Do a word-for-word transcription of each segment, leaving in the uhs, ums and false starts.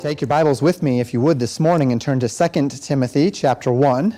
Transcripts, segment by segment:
Take your Bibles with me, if you would, this morning and turn to Second Timothy chapter one.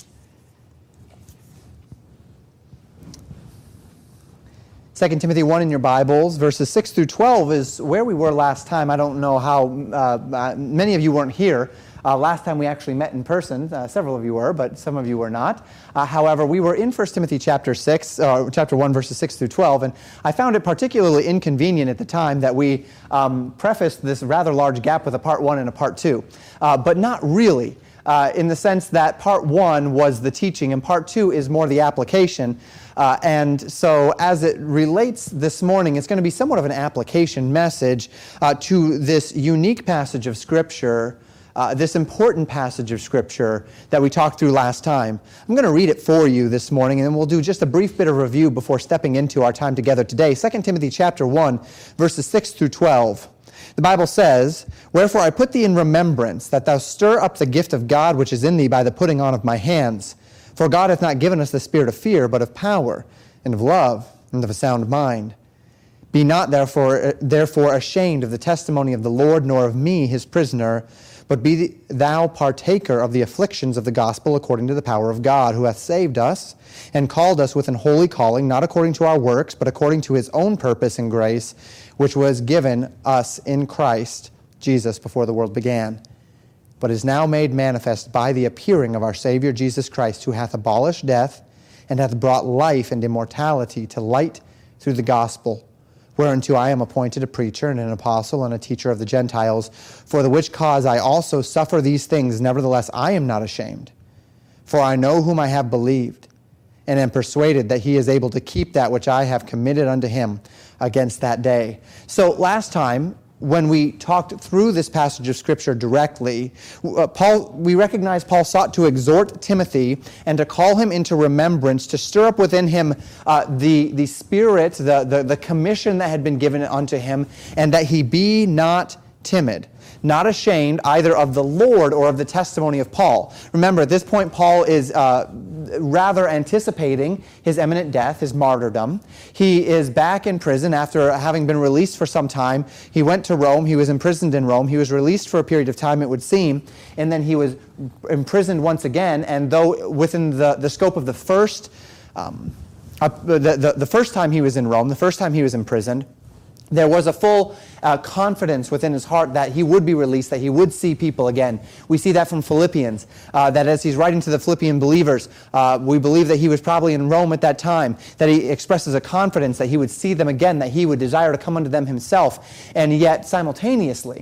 Second Timothy one in your Bibles, verses six through twelve is where we were last time. I don't know how, uh, many of you weren't here. Uh, last time we actually met in person. Uh, several of you were, but some of you were not. Uh, however, we were in First Timothy chapter six, uh, chapter one, verses six through twelve, and I found it particularly inconvenient at the time that we um, prefaced this rather large gap with a part one and a part two, uh, but not really, uh, in the sense that part one was the teaching and part two is more the application. Uh, and so as it relates this morning, it's going to be somewhat of an application message uh, to this unique passage of Scripture, uh, this important passage of Scripture that we talked through last time. I'm going to read it for you this morning, and then we'll do just a brief bit of review before stepping into our time together today. Second Timothy chapter one, verses six through twelve. The Bible says, "Wherefore I put thee in remembrance, that thou stir up the gift of God which is in thee by the putting on of my hands. For God hath not given us the spirit of fear, but of power, and of love, and of a sound mind. Be not therefore, therefore ashamed of the testimony of the Lord, nor of me his prisoner, but be thou partaker of the afflictions of the gospel according to the power of God, who hath saved us, and called us with an holy calling, not according to our works, but according to his own purpose and grace, which was given us in Christ Jesus before the world began, but is now made manifest by the appearing of our Savior Jesus Christ, who hath abolished death, and hath brought life and immortality to light through the gospel, whereunto I am appointed a preacher and an apostle and a teacher of the Gentiles, for the which cause I also suffer these things. Nevertheless, I am not ashamed, for I know whom I have believed, and am persuaded that he is able to keep that which I have committed unto him against that day." So last time, when we talked through this passage of Scripture directly, uh, Paul, we recognize Paul sought to exhort Timothy and to call him into remembrance, to stir up within him uh, the, the spirit, the, the, the commission that had been given unto him, and that he be not timid, not ashamed either of the Lord or of the testimony of Paul. Remember, at this point, Paul is uh, rather anticipating his imminent death, his martyrdom. He is back in prison after having been released for some time. He went to Rome. He was imprisoned in Rome. He was released for a period of time, it would seem, and then he was imprisoned once again. And though within the, the scope of the first, um, uh, the, the, the first time he was in Rome, the first time he was imprisoned, there was a full uh, confidence within his heart that he would be released, that he would see people again. We see that from Philippians, uh, that as he's writing to the Philippian believers, uh, we believe that he was probably in Rome at that time, that he expresses a confidence that he would see them again, that he would desire to come unto them himself. And yet, simultaneously,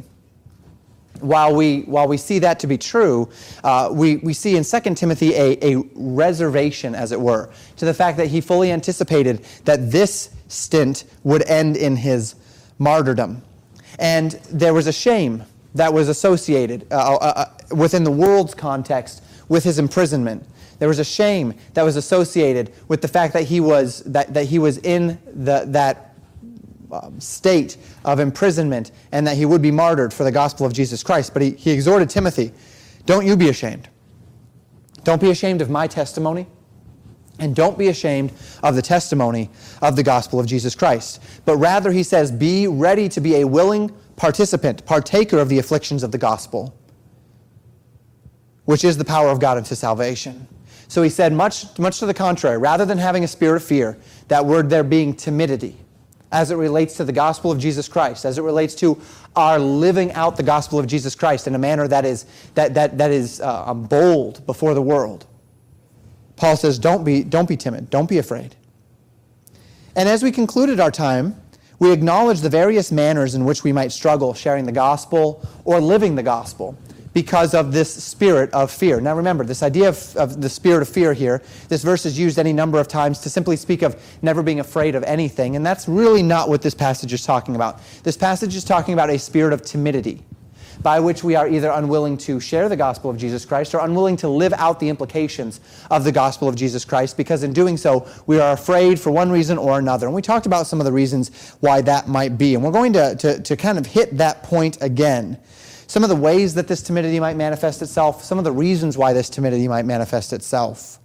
while we while we see that to be true, uh, we, we see in Second Timothy a, a reservation, as it were, to the fact that he fully anticipated that this stint would end in his martyrdom. And there was a shame that was associated uh, uh, within the world's context with his imprisonment. There was a shame that was associated with the fact that he was that, that he was in the, that um, state of imprisonment and that he would be martyred for the gospel of Jesus Christ. But he, he exhorted Timothy, don't you be ashamed. Don't be ashamed of my testimony. And don't be ashamed of the testimony of the gospel of Jesus Christ. But rather, he says, be ready to be a willing participant, partaker of the afflictions of the gospel, which is the power of God unto salvation. So he said, much, much to the contrary, rather than having a spirit of fear, that word there being timidity, as it relates to the gospel of Jesus Christ, as it relates to our living out the gospel of Jesus Christ in a manner that is, that, that, that is uh, bold before the world. Paul says, don't be, don't be timid. Don't be afraid. And as we concluded our time, we acknowledge the various manners in which we might struggle sharing the gospel or living the gospel because of this spirit of fear. Now remember, this idea of, of the spirit of fear here, this verse is used any number of times to simply speak of never being afraid of anything, and that's really not what this passage is talking about. This passage is talking about a spirit of timidity, by which we are either unwilling to share the gospel of Jesus Christ or unwilling to live out the implications of the gospel of Jesus Christ, because in doing so, we are afraid for one reason or another. And we talked about some of the reasons why that might be. And we're going to, to, to kind of hit that point again. Some of the ways that this timidity might manifest itself, some of the reasons why this timidity might manifest itself.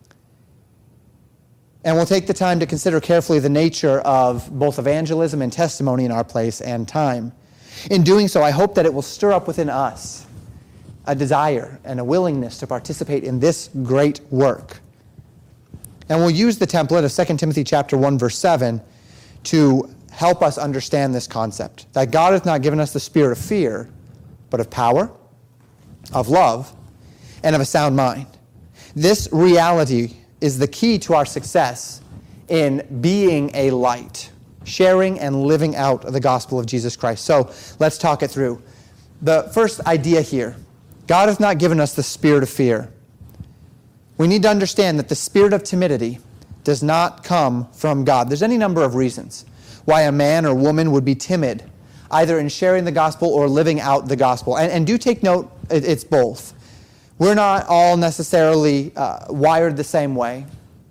And we'll take the time to consider carefully the nature of both evangelism and testimony in our place and time. In doing so, I hope that it will stir up within us a desire and a willingness to participate in this great work. And we'll use the template of Second Timothy chapter one, verse seven to help us understand this concept, that God hath not given us the spirit of fear, but of power, of love, and of a sound mind. This reality is the key to our success in being a light, sharing and living out the gospel of Jesus Christ. So let's talk it through. The first idea here, God hath not given us the spirit of fear. We need to understand that the spirit of timidity does not come from God. There's any number of reasons why a man or woman would be timid, either in sharing the gospel or living out the gospel. And, and do take note, it, it's both. We're not all necessarily uh, wired the same way.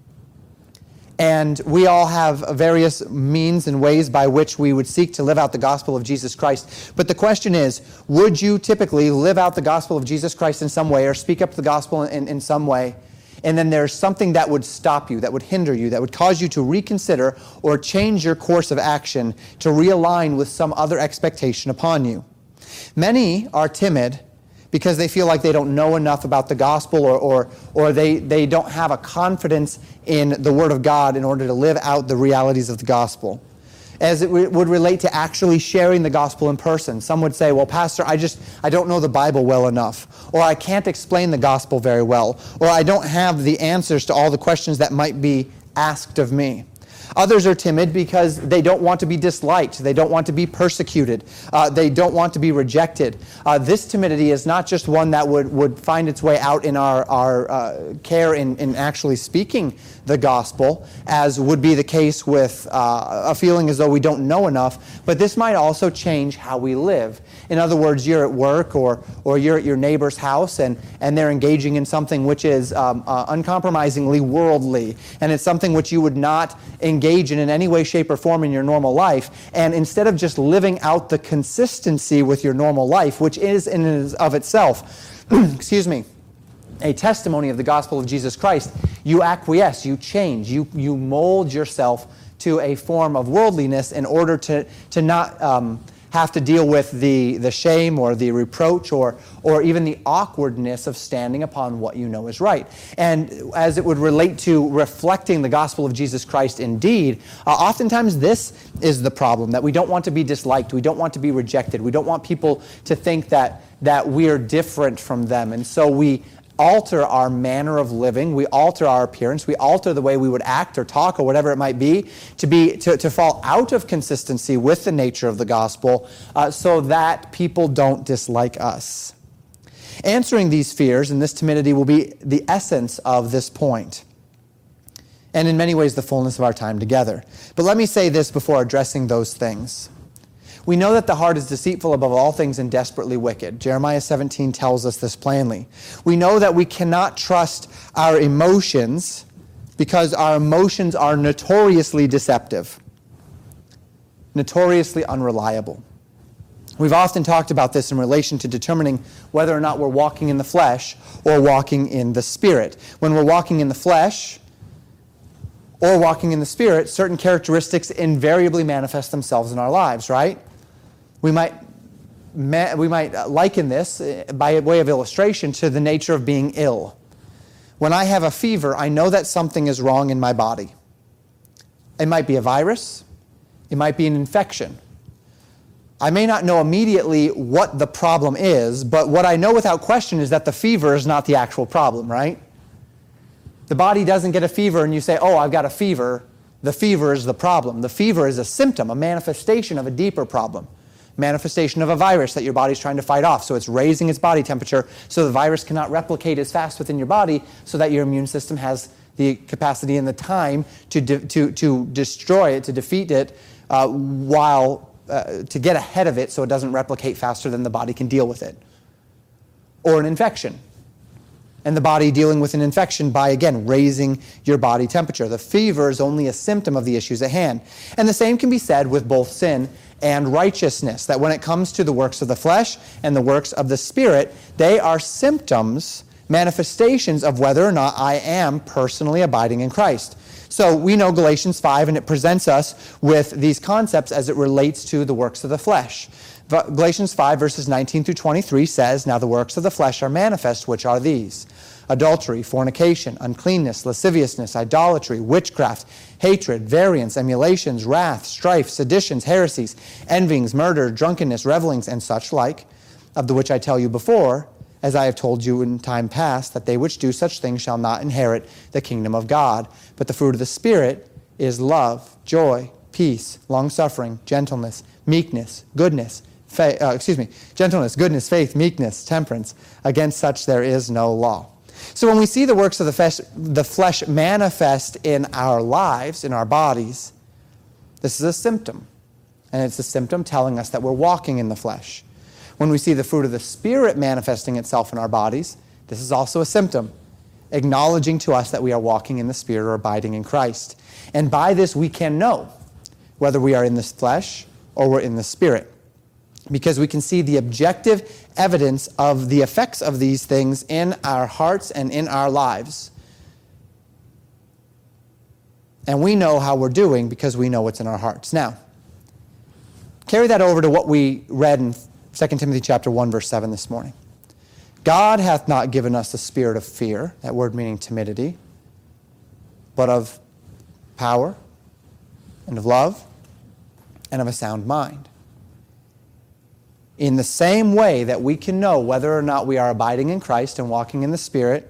And we all have various means and ways by which we would seek to live out the gospel of Jesus Christ. But the question is, would you typically live out the gospel of Jesus Christ in some way or speak up the gospel in, in some way? And then there's something that would stop you, that would hinder you, that would cause you to reconsider or change your course of action to realign with some other expectation upon you. Many are timid because they feel like they don't know enough about the gospel, or, or, or they, they don't have a confidence in the Word of God in order to live out the realities of the gospel. As it re- would relate to actually sharing the gospel in person. Some would say, well, Pastor, I just, I don't know the Bible well enough, or I can't explain the gospel very well, or I don't have the answers to all the questions that might be asked of me. Others are timid because they don't want to be disliked. They don't want to be persecuted. Uh, they don't want to be rejected. Uh, this timidity is not just one that would, would find its way out in our, our uh, care in, in actually speaking the gospel, as would be the case with uh, a feeling as though we don't know enough, but this might also change how we live. In other words, you're at work or, or you're at your neighbor's house and, and they're engaging in something which is um, uh, uncompromisingly worldly, and it's something which you would not engage in in any way, shape, or form in your normal life. And instead of just living out the consistency with your normal life, which is in and of itself, excuse me, a testimony of the gospel of Jesus Christ, you acquiesce, you change, you, you mold yourself to a form of worldliness in order to, to not um, have to deal with the, the shame or the reproach or, or even the awkwardness of standing upon what you know is right. And as it would relate to reflecting the gospel of Jesus Christ indeed, uh, oftentimes this is the problem, that we don't want to be disliked, we don't want to be rejected, we don't want people to think that, that we're different from them. And so we alter our manner of living, we alter our appearance, we alter the way we would act or talk or whatever it might be to be to, to fall out of consistency with the nature of the gospel uh, so that people don't dislike us. Answering these fears and this timidity will be the essence of this point, and in many ways the fullness of our time together. But let me say this before addressing those things. We know that the heart is deceitful above all things and desperately wicked. Jeremiah seventeen tells us this plainly. We know that we cannot trust our emotions because our emotions are notoriously deceptive, notoriously unreliable. We've often talked about this in relation to determining whether or not we're walking in the flesh or walking in the Spirit. When we're walking in the flesh or walking in the Spirit, certain characteristics invariably manifest themselves in our lives, right? We might, we might liken this, by way of illustration, to the nature of being ill. When I have a fever, I know that something is wrong in my body. It might be a virus. It might be an infection. I may not know immediately what the problem is, but what I know without question is that the fever is not the actual problem, right? The body doesn't get a fever and you say, oh, I've got a fever. The fever is the problem. The fever is a symptom, a manifestation of a deeper problem. Manifestation of a virus that your body's trying to fight off. So it's raising its body temperature so the virus cannot replicate as fast within your body so that your immune system has the capacity and the time to, de- to, to destroy it, to defeat it, uh, while uh, to get ahead of it so it doesn't replicate faster than the body can deal with it. Or an infection. And the body dealing with an infection by, again, raising your body temperature. The fever is only a symptom of the issues at hand. And the same can be said with both sin and righteousness, that when it comes to the works of the flesh and the works of the Spirit, they are symptoms, manifestations of whether or not I am personally abiding in Christ. So we know Galatians five, and it presents us with these concepts as it relates to the works of the flesh. Galatians five, verses nineteen through twenty-three says, "Now the works of the flesh are manifest, which are these: adultery, fornication, uncleanness, lasciviousness, idolatry, witchcraft, hatred, variance, emulations, wrath, strife, seditions, heresies, envyings, murder, drunkenness, revelings, and such like, of the which I tell you before, as I have told you in time past, that they which do such things shall not inherit the kingdom of God. But the fruit of the Spirit is love, joy, peace, long-suffering, gentleness, meekness, goodness, fa- uh, excuse me, gentleness, goodness, faith, meekness, temperance. Against such there is no law." So when we see the works of the flesh, the flesh manifest in our lives, in our bodies, this is a symptom. And it's a symptom telling us that we're walking in the flesh. When we see the fruit of the Spirit manifesting itself in our bodies, this is also a symptom, acknowledging to us that we are walking in the Spirit or abiding in Christ. And by this we can know whether we are in the flesh or we're in the Spirit, because we can see the objective evidence of the effects of these things in our hearts and in our lives. And we know how we're doing because we know what's in our hearts. Now, carry that over to what we read in Second Timothy chapter one, verse seven this morning. "God hath not given us the spirit of fear," that word meaning timidity, "but of power and of love and of a sound mind." In the same way that we can know whether or not we are abiding in Christ and walking in the Spirit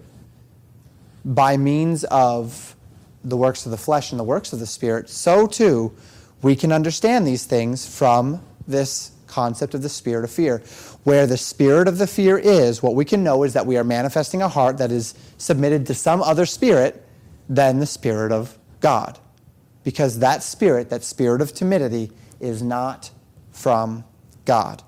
by means of the works of the flesh and the works of the Spirit, so too we can understand these things from this concept of the spirit of fear. Where the spirit of the fear is, what we can know is that we are manifesting a heart that is submitted to some other spirit than the Spirit of God. Because that spirit, that spirit of timidity, is not from God.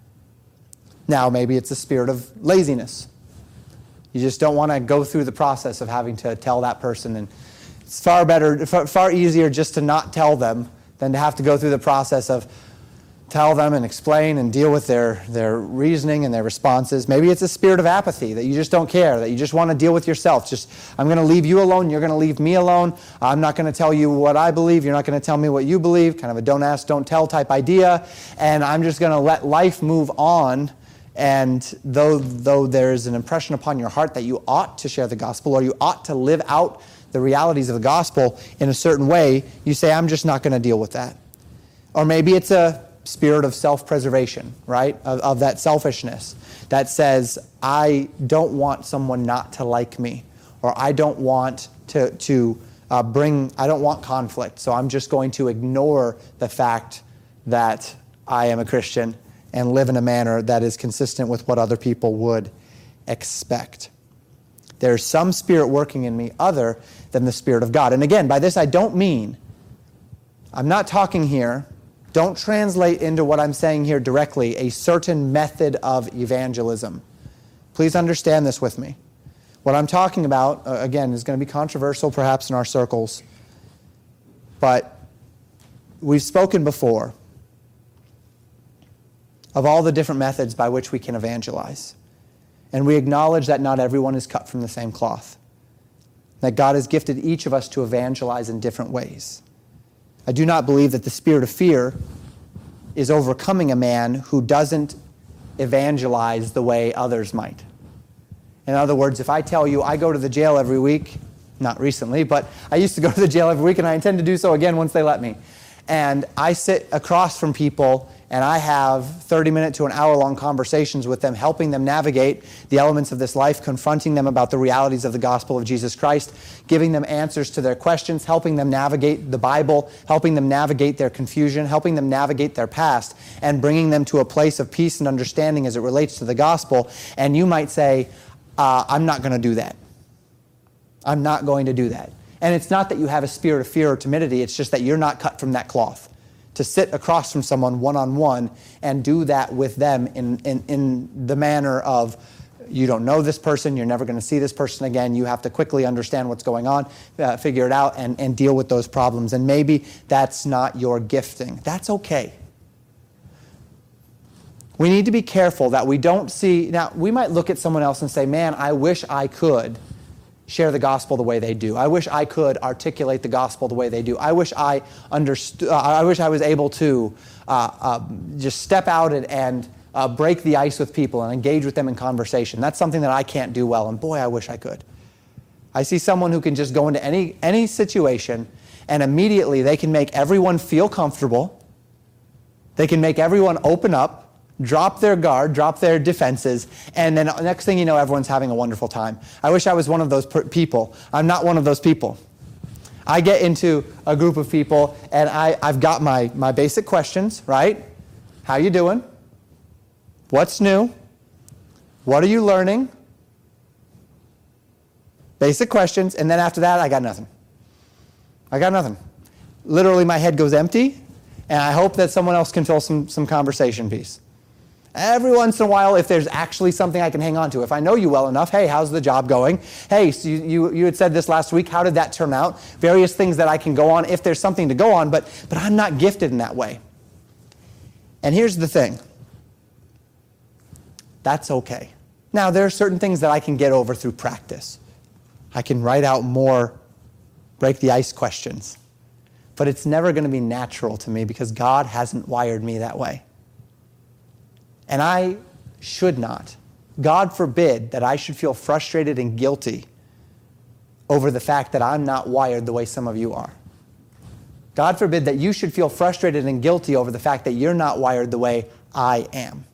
Now, maybe it's a spirit of laziness. You just don't want to go through the process of having to tell that person. And it's far better, far, far easier just to not tell them than to have to go through the process of tell them and explain and deal with their, their reasoning and their responses. Maybe it's a spirit of apathy, that you just don't care, that you just want to deal with yourself. Just, I'm going to leave you alone, you're going to leave me alone. I'm not going to tell you what I believe, you're not going to tell me what you believe. Kind of a don't ask, don't tell type idea. And I'm just going to let life move on. And though, though there's an impression upon your heart that you ought to share the gospel, or you ought to live out the realities of the gospel in a certain way, you say, I'm just not going to deal with that. Or maybe it's a spirit of self-preservation, right? Of, of that selfishness that says, I don't want someone not to like me, or I don't want to, to uh, bring, I don't want conflict, so I'm just going to ignore the fact that I am a Christian and live in a manner that is consistent with what other people would expect. There's some spirit working in me other than the Spirit of God. And again, by this I don't mean, I'm not talking here, don't translate into what I'm saying here directly a certain method of evangelism. Please understand this with me. What I'm talking about, uh, again, is going to be controversial perhaps in our circles, but we've spoken before of all the different methods by which we can evangelize. And we acknowledge that not everyone is cut from the same cloth, that God has gifted each of us to evangelize in different ways. I do not believe that the spirit of fear is overcoming a man who doesn't evangelize the way others might. In other words, if I tell you I go to the jail every week, not recently, but I used to go to the jail every week, and I intend to do so again once they let me, and I sit across from people and I have thirty minute to an hour long conversations with them, helping them navigate the elements of this life, confronting them about the realities of the gospel of Jesus Christ, giving them answers to their questions, helping them navigate the Bible, helping them navigate their confusion, helping them navigate their past, and bringing them to a place of peace and understanding as it relates to the gospel. And you might say, uh, I'm not going to do that. I'm not going to do that. And it's not that you have a spirit of fear or timidity, it's just that you're not cut from that cloth. To sit across from someone one-on-one and do that with them in, in, in the manner of, you don't know this person, you're never going to see this person again, you have to quickly understand what's going on, uh, figure it out, and, and deal with those problems. And maybe that's not your gifting. That's okay. We need to be careful that we don't see, now we might look at someone else and say, man, I wish I could share the gospel the way they do. I wish I could articulate the gospel the way they do. I wish I understood. Uh, I wish I was able to uh, uh, just step out and, and uh, break the ice with people and engage with them in conversation. That's something that I can't do well, and boy, I wish I could. I see someone who can just go into any any situation, and immediately they can make everyone feel comfortable. They can make everyone open up, drop their guard, drop their defenses, and then next thing you know, everyone's having a wonderful time. I wish I was one of those per- people. I'm not one of those people. I get into a group of people, and I, I've got my, my basic questions, right? How you doing? What's new? What are you learning? Basic questions, and then after that, I got nothing. I got nothing. Literally, my head goes empty, and I hope that someone else can fill some, some conversation piece. Every once in a while, if there's actually something I can hang on to, if I know you well enough, hey, how's the job going? Hey, so you, you, you had said this last week, how did that turn out? Various things that I can go on if there's something to go on, but, but I'm not gifted in that way. And here's the thing. That's okay. Now, there are certain things that I can get over through practice. I can write out more break the ice questions. But it's never going to be natural to me because God hasn't wired me that way. And I should not. God forbid that I should feel frustrated and guilty over the fact that I'm not wired the way some of you are. God forbid that you should feel frustrated and guilty over the fact that you're not wired the way I am.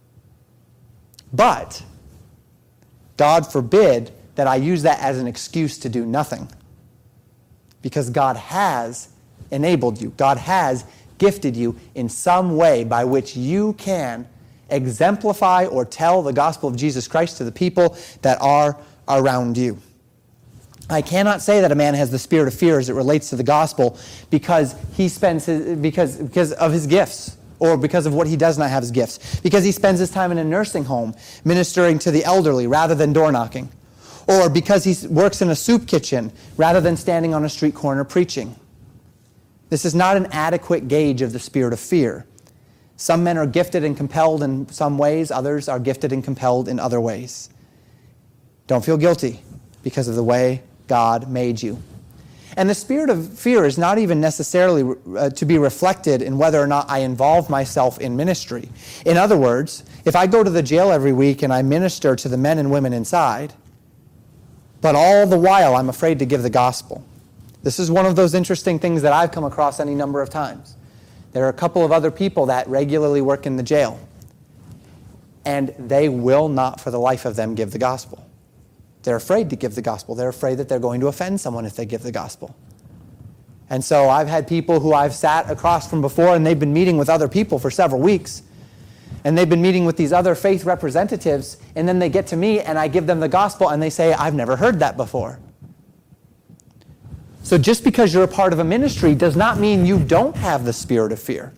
But God forbid that I use that as an excuse to do nothing. Because God has enabled you. God has gifted you in some way by which you can exemplify or tell the gospel of Jesus Christ to the people that are around you. I cannot say that a man has the spirit of fear as it relates to the gospel because he spends his, because, because of his gifts or because of what he does not have as gifts. Because he spends his time in a nursing home ministering to the elderly rather than door knocking. Or because he works in a soup kitchen rather than standing on a street corner preaching. This is not an adequate gauge of the spirit of fear. Some men are gifted and compelled in some ways. Others are gifted and compelled in other ways. Don't feel guilty because of the way God made you. And the spirit of fear is not even necessarily uh, to be reflected in whether or not I involve myself in ministry. In other words, if I go to the jail every week and I minister to the men and women inside, but all the while I'm afraid to give the gospel. This is one of those interesting things that I've come across any number of times. There are a couple of other people that regularly work in the jail, and they will not for the life of them give the gospel. They're afraid to give the gospel. They're afraid that they're going to offend someone if they give the gospel. And so I've had people who I've sat across from before, and they've been meeting with other people for several weeks, and they've been meeting with these other faith representatives, and then they get to me, and I give them the gospel, and they say, I've never heard that before. So just because you're a part of a ministry does not mean you don't have the spirit of fear.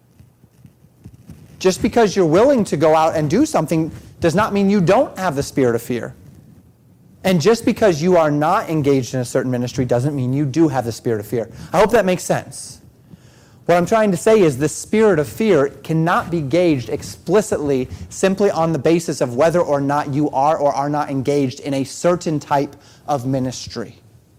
Just because you're willing to go out and do something does not mean you don't have the spirit of fear. And just because you are not engaged in a certain ministry doesn't mean you do have the spirit of fear. I hope that makes sense. What I'm trying to say is the spirit of fear cannot be gauged explicitly simply on the basis of whether or not you are or are not engaged in a certain type of ministry.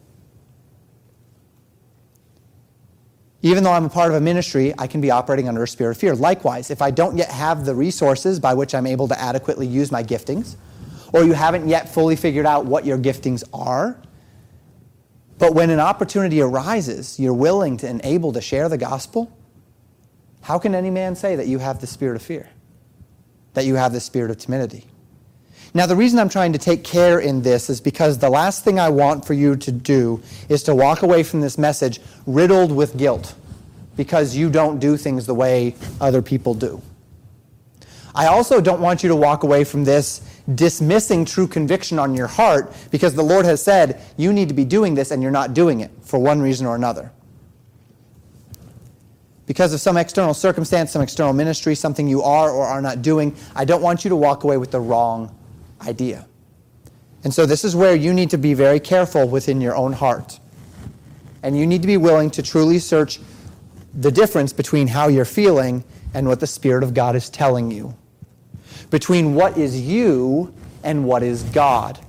Even though I'm a part of a ministry, I can be operating under a spirit of fear. Likewise, if I don't yet have the resources by which I'm able to adequately use my giftings, or you haven't yet fully figured out what your giftings are, but when an opportunity arises, you're willing to and able to share the gospel, how can any man say that you have the spirit of fear? That you have the spirit of timidity? Now, the reason I'm trying to take care in this is because the last thing I want for you to do is to walk away from this message riddled with guilt because you don't do things the way other people do. I also don't want you to walk away from this dismissing true conviction on your heart because the Lord has said you need to be doing this and you're not doing it for one reason or another. Because of some external circumstance, some external ministry, something you are or are not doing, I don't want you to walk away with the wrong idea. And so this is where you need to be very careful within your own heart. And you need to be willing to truly search the difference between how you're feeling and what the Spirit of God is telling you. Between what is you and what is God.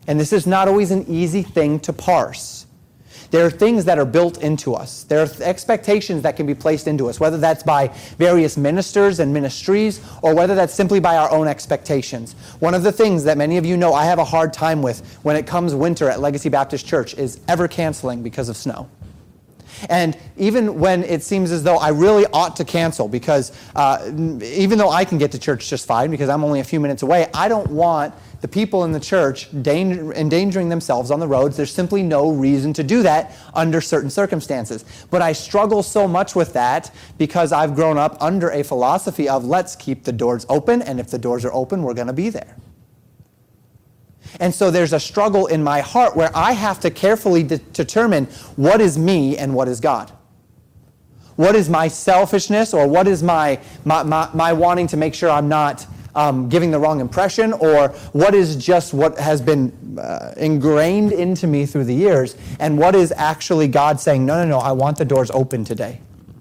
And this is not always an easy thing to parse. There are things that are built into us. There are expectations that can be placed into us, whether that's by various ministers and ministries or whether that's simply by our own expectations. One of the things that many of you know I have a hard time with when it comes winter at Legacy Baptist Church is ever canceling because of snow. And even when it seems as though I really ought to cancel because uh, even though I can get to church just fine because I'm only a few minutes away, I don't want the people in the church danger, endangering themselves on the roads. There's simply no reason to do that under certain circumstances. But I struggle so much with that because I've grown up under a philosophy of let's keep the doors open, and if the doors are open, we're going to be there. And so there's a struggle in my heart where I have to carefully de- determine what is me and what is God. What is my selfishness, or what is my, my, my, my wanting to make sure I'm not um, giving the wrong impression, or what is just what has been uh, ingrained into me through the years, and what is actually God saying, no, no, no, I want the doors open today.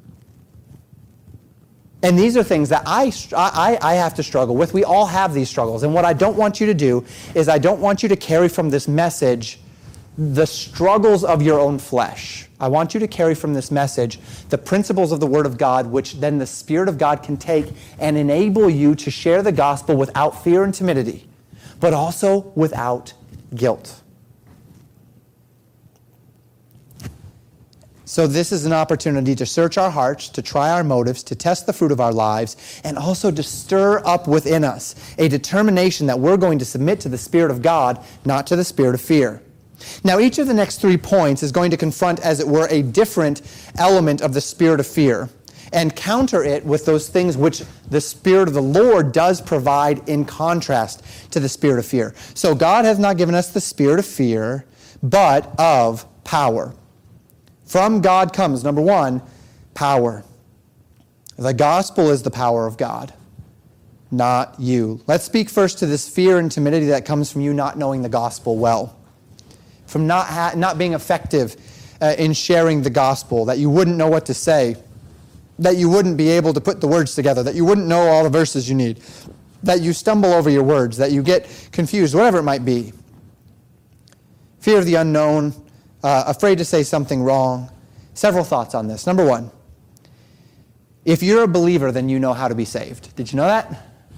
And these are things that I, I, I have to struggle with. We all have these struggles. And what I don't want you to do is I don't want you to carry from this message the struggles of your own flesh. I want you to carry from this message the principles of the Word of God, which then the Spirit of God can take and enable you to share the gospel without fear and timidity, but also without guilt. So this is an opportunity to search our hearts, to try our motives, to test the fruit of our lives, and also to stir up within us a determination that we're going to submit to the Spirit of God, not to the spirit of fear. Now, each of the next three points is going to confront, as it were, a different element of the spirit of fear and counter it with those things which the Spirit of the Lord does provide in contrast to the spirit of fear. So God has not given us the spirit of fear, but of power. From God comes, number one, power. The gospel is the power of God, not you. Let's speak first to this fear and timidity that comes from you not knowing the gospel well, from not ha- not being effective uh, in sharing the gospel, that you wouldn't know what to say, that you wouldn't be able to put the words together, that you wouldn't know all the verses you need, that you stumble over your words, that you get confused, whatever it might be. Fear of the unknown, Uh, afraid to say something wrong. Several thoughts on this. Number one, if you're a believer, then you know how to be saved. Did you know that?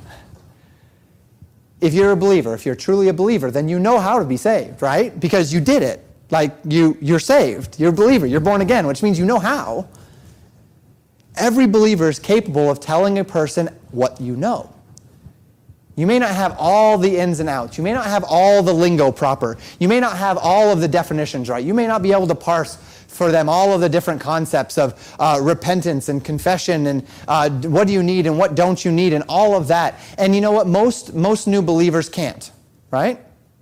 If you're a believer, if you're truly a believer, then you know how to be saved, right? Because you did it. Like, you, you're saved. You're a believer. You're born again, which means you know how. Every believer is capable of telling a person what you know. You may not have all the ins and outs. You may not have all the lingo proper. You may not have all of the definitions right. You may not be able to parse for them all of the different concepts of uh, repentance and confession and uh, what do you need and what don't you need and all of that. And you know what? Most, most new believers can't, right?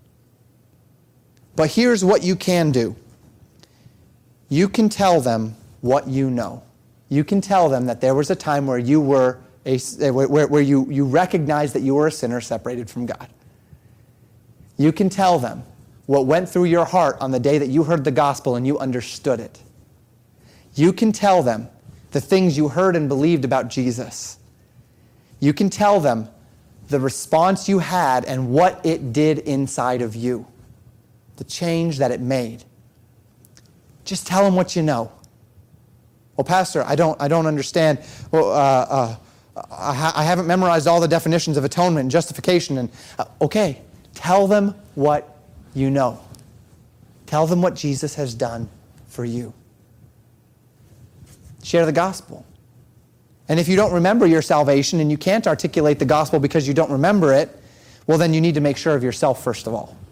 But here's what you can do. You can tell them what you know. You can tell them that there was a time where you were A, where, where you, you recognize that you were a sinner separated from God. You can tell them what went through your heart on the day that you heard the gospel and you understood it. You can tell them the things you heard and believed about Jesus. You can tell them the response you had and what it did inside of you, the change that it made. Just tell them what you know. Well, Pastor, I don't, I don't understand. Well, uh, uh, I haven't memorized all the definitions of atonement and justification. And uh, okay, tell them what you know. Tell them what Jesus has done for you. Share the gospel. And if you don't remember your salvation and you can't articulate the gospel because you don't remember it, well, then you need to make sure of yourself first of all.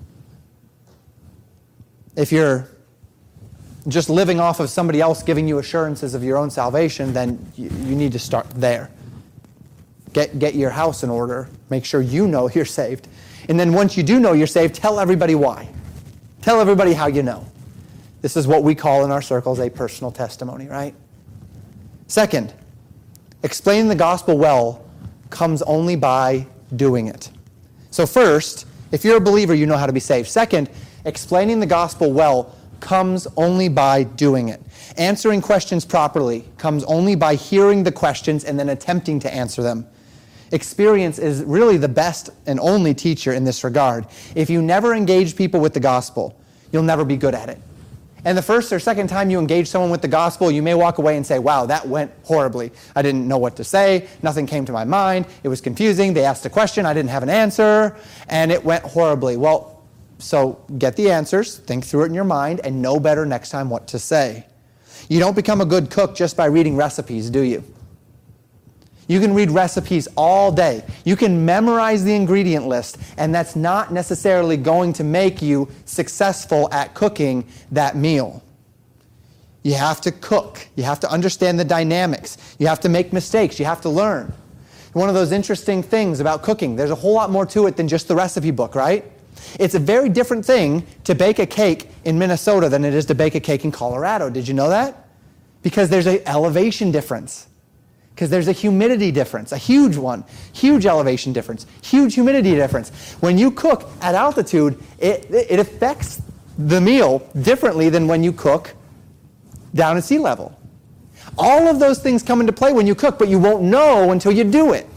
If you're just living off of somebody else giving you assurances of your own salvation, then you, you need to start there. Get, get your house in order. Make sure you know you're saved. And then once you do know you're saved, tell everybody why. Tell everybody how you know. This is what we call in our circles a personal testimony, right? Second, explaining the gospel well comes only by doing it. So first, if you're a believer, you know how to be saved. Second, explaining the gospel well comes only by doing it. Answering questions properly comes only by hearing the questions and then attempting to answer them. Experience is really the best and only teacher in this regard. If you never engage people with the gospel, you'll never be good at it. And the first or second time you engage someone with the gospel, you may walk away and say, wow, that went horribly. I didn't know what to say. Nothing came to my mind. It was confusing. They asked a question. I didn't have an answer. And it went horribly. Well, so get the answers, think through it in your mind, and know better next time what to say. You don't become a good cook just by reading recipes, do you? You can read recipes all day. You can memorize the ingredient list, and that's not necessarily going to make you successful at cooking that meal. You have to cook. You have to understand the dynamics. You have to make mistakes. You have to learn. One of those interesting things about cooking, there's a whole lot more to it than just the recipe book, right? It's a very different thing to bake a cake in Minnesota than it is to bake a cake in Colorado. Did you know that? Because there's an elevation difference. Because there's a humidity difference, a huge one, huge elevation difference, huge humidity difference. When you cook at altitude, it, it affects the meal differently than when you cook down at sea level. All of those things come into play when you cook, but you won't know until you do it.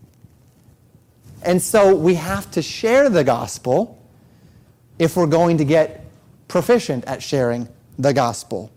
And so we have to share the gospel if we're going to get proficient at sharing the gospel.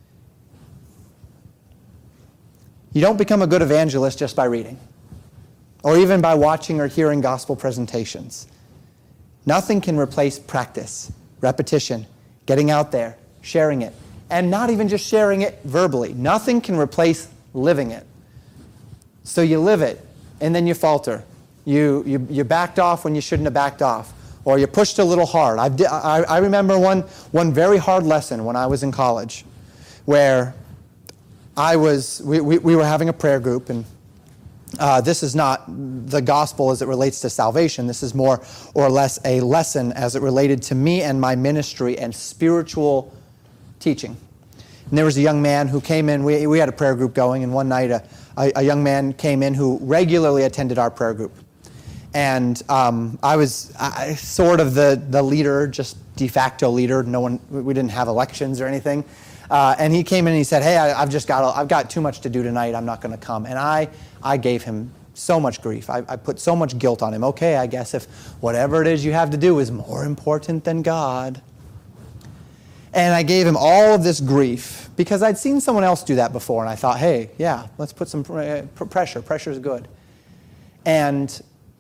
You don't become a good evangelist just by reading, or even by watching or hearing gospel presentations. Nothing can replace practice, repetition, getting out there, sharing it, and not even just sharing it verbally. Nothing can replace living it. So you live it, and then you falter. You, you, you backed off when you shouldn't have backed off, or you pushed a little hard. I've, I, I remember one, one very hard lesson when I was in college, where I was, we, we, we were having a prayer group, and uh, this is not the gospel as it relates to salvation. This is more or less a lesson as it related to me and my ministry and spiritual teaching. And there was a young man who came in. We, we had a prayer group going, and one night a, a, a young man came in who regularly attended our prayer group. And um, I was I, sort of the, the leader, just de facto leader. No one, we didn't have elections or anything. Uh, and he came in and he said, hey, I, I've just got, I've got too much to do tonight. I'm not going to come. And I, I gave him so much grief. I, I put so much guilt on him. Okay, I guess if whatever it is you have to do is more important than God. And I gave him all of this grief because I'd seen someone else do that before. And I thought, hey, yeah, let's put some pressure. Pressure is good. And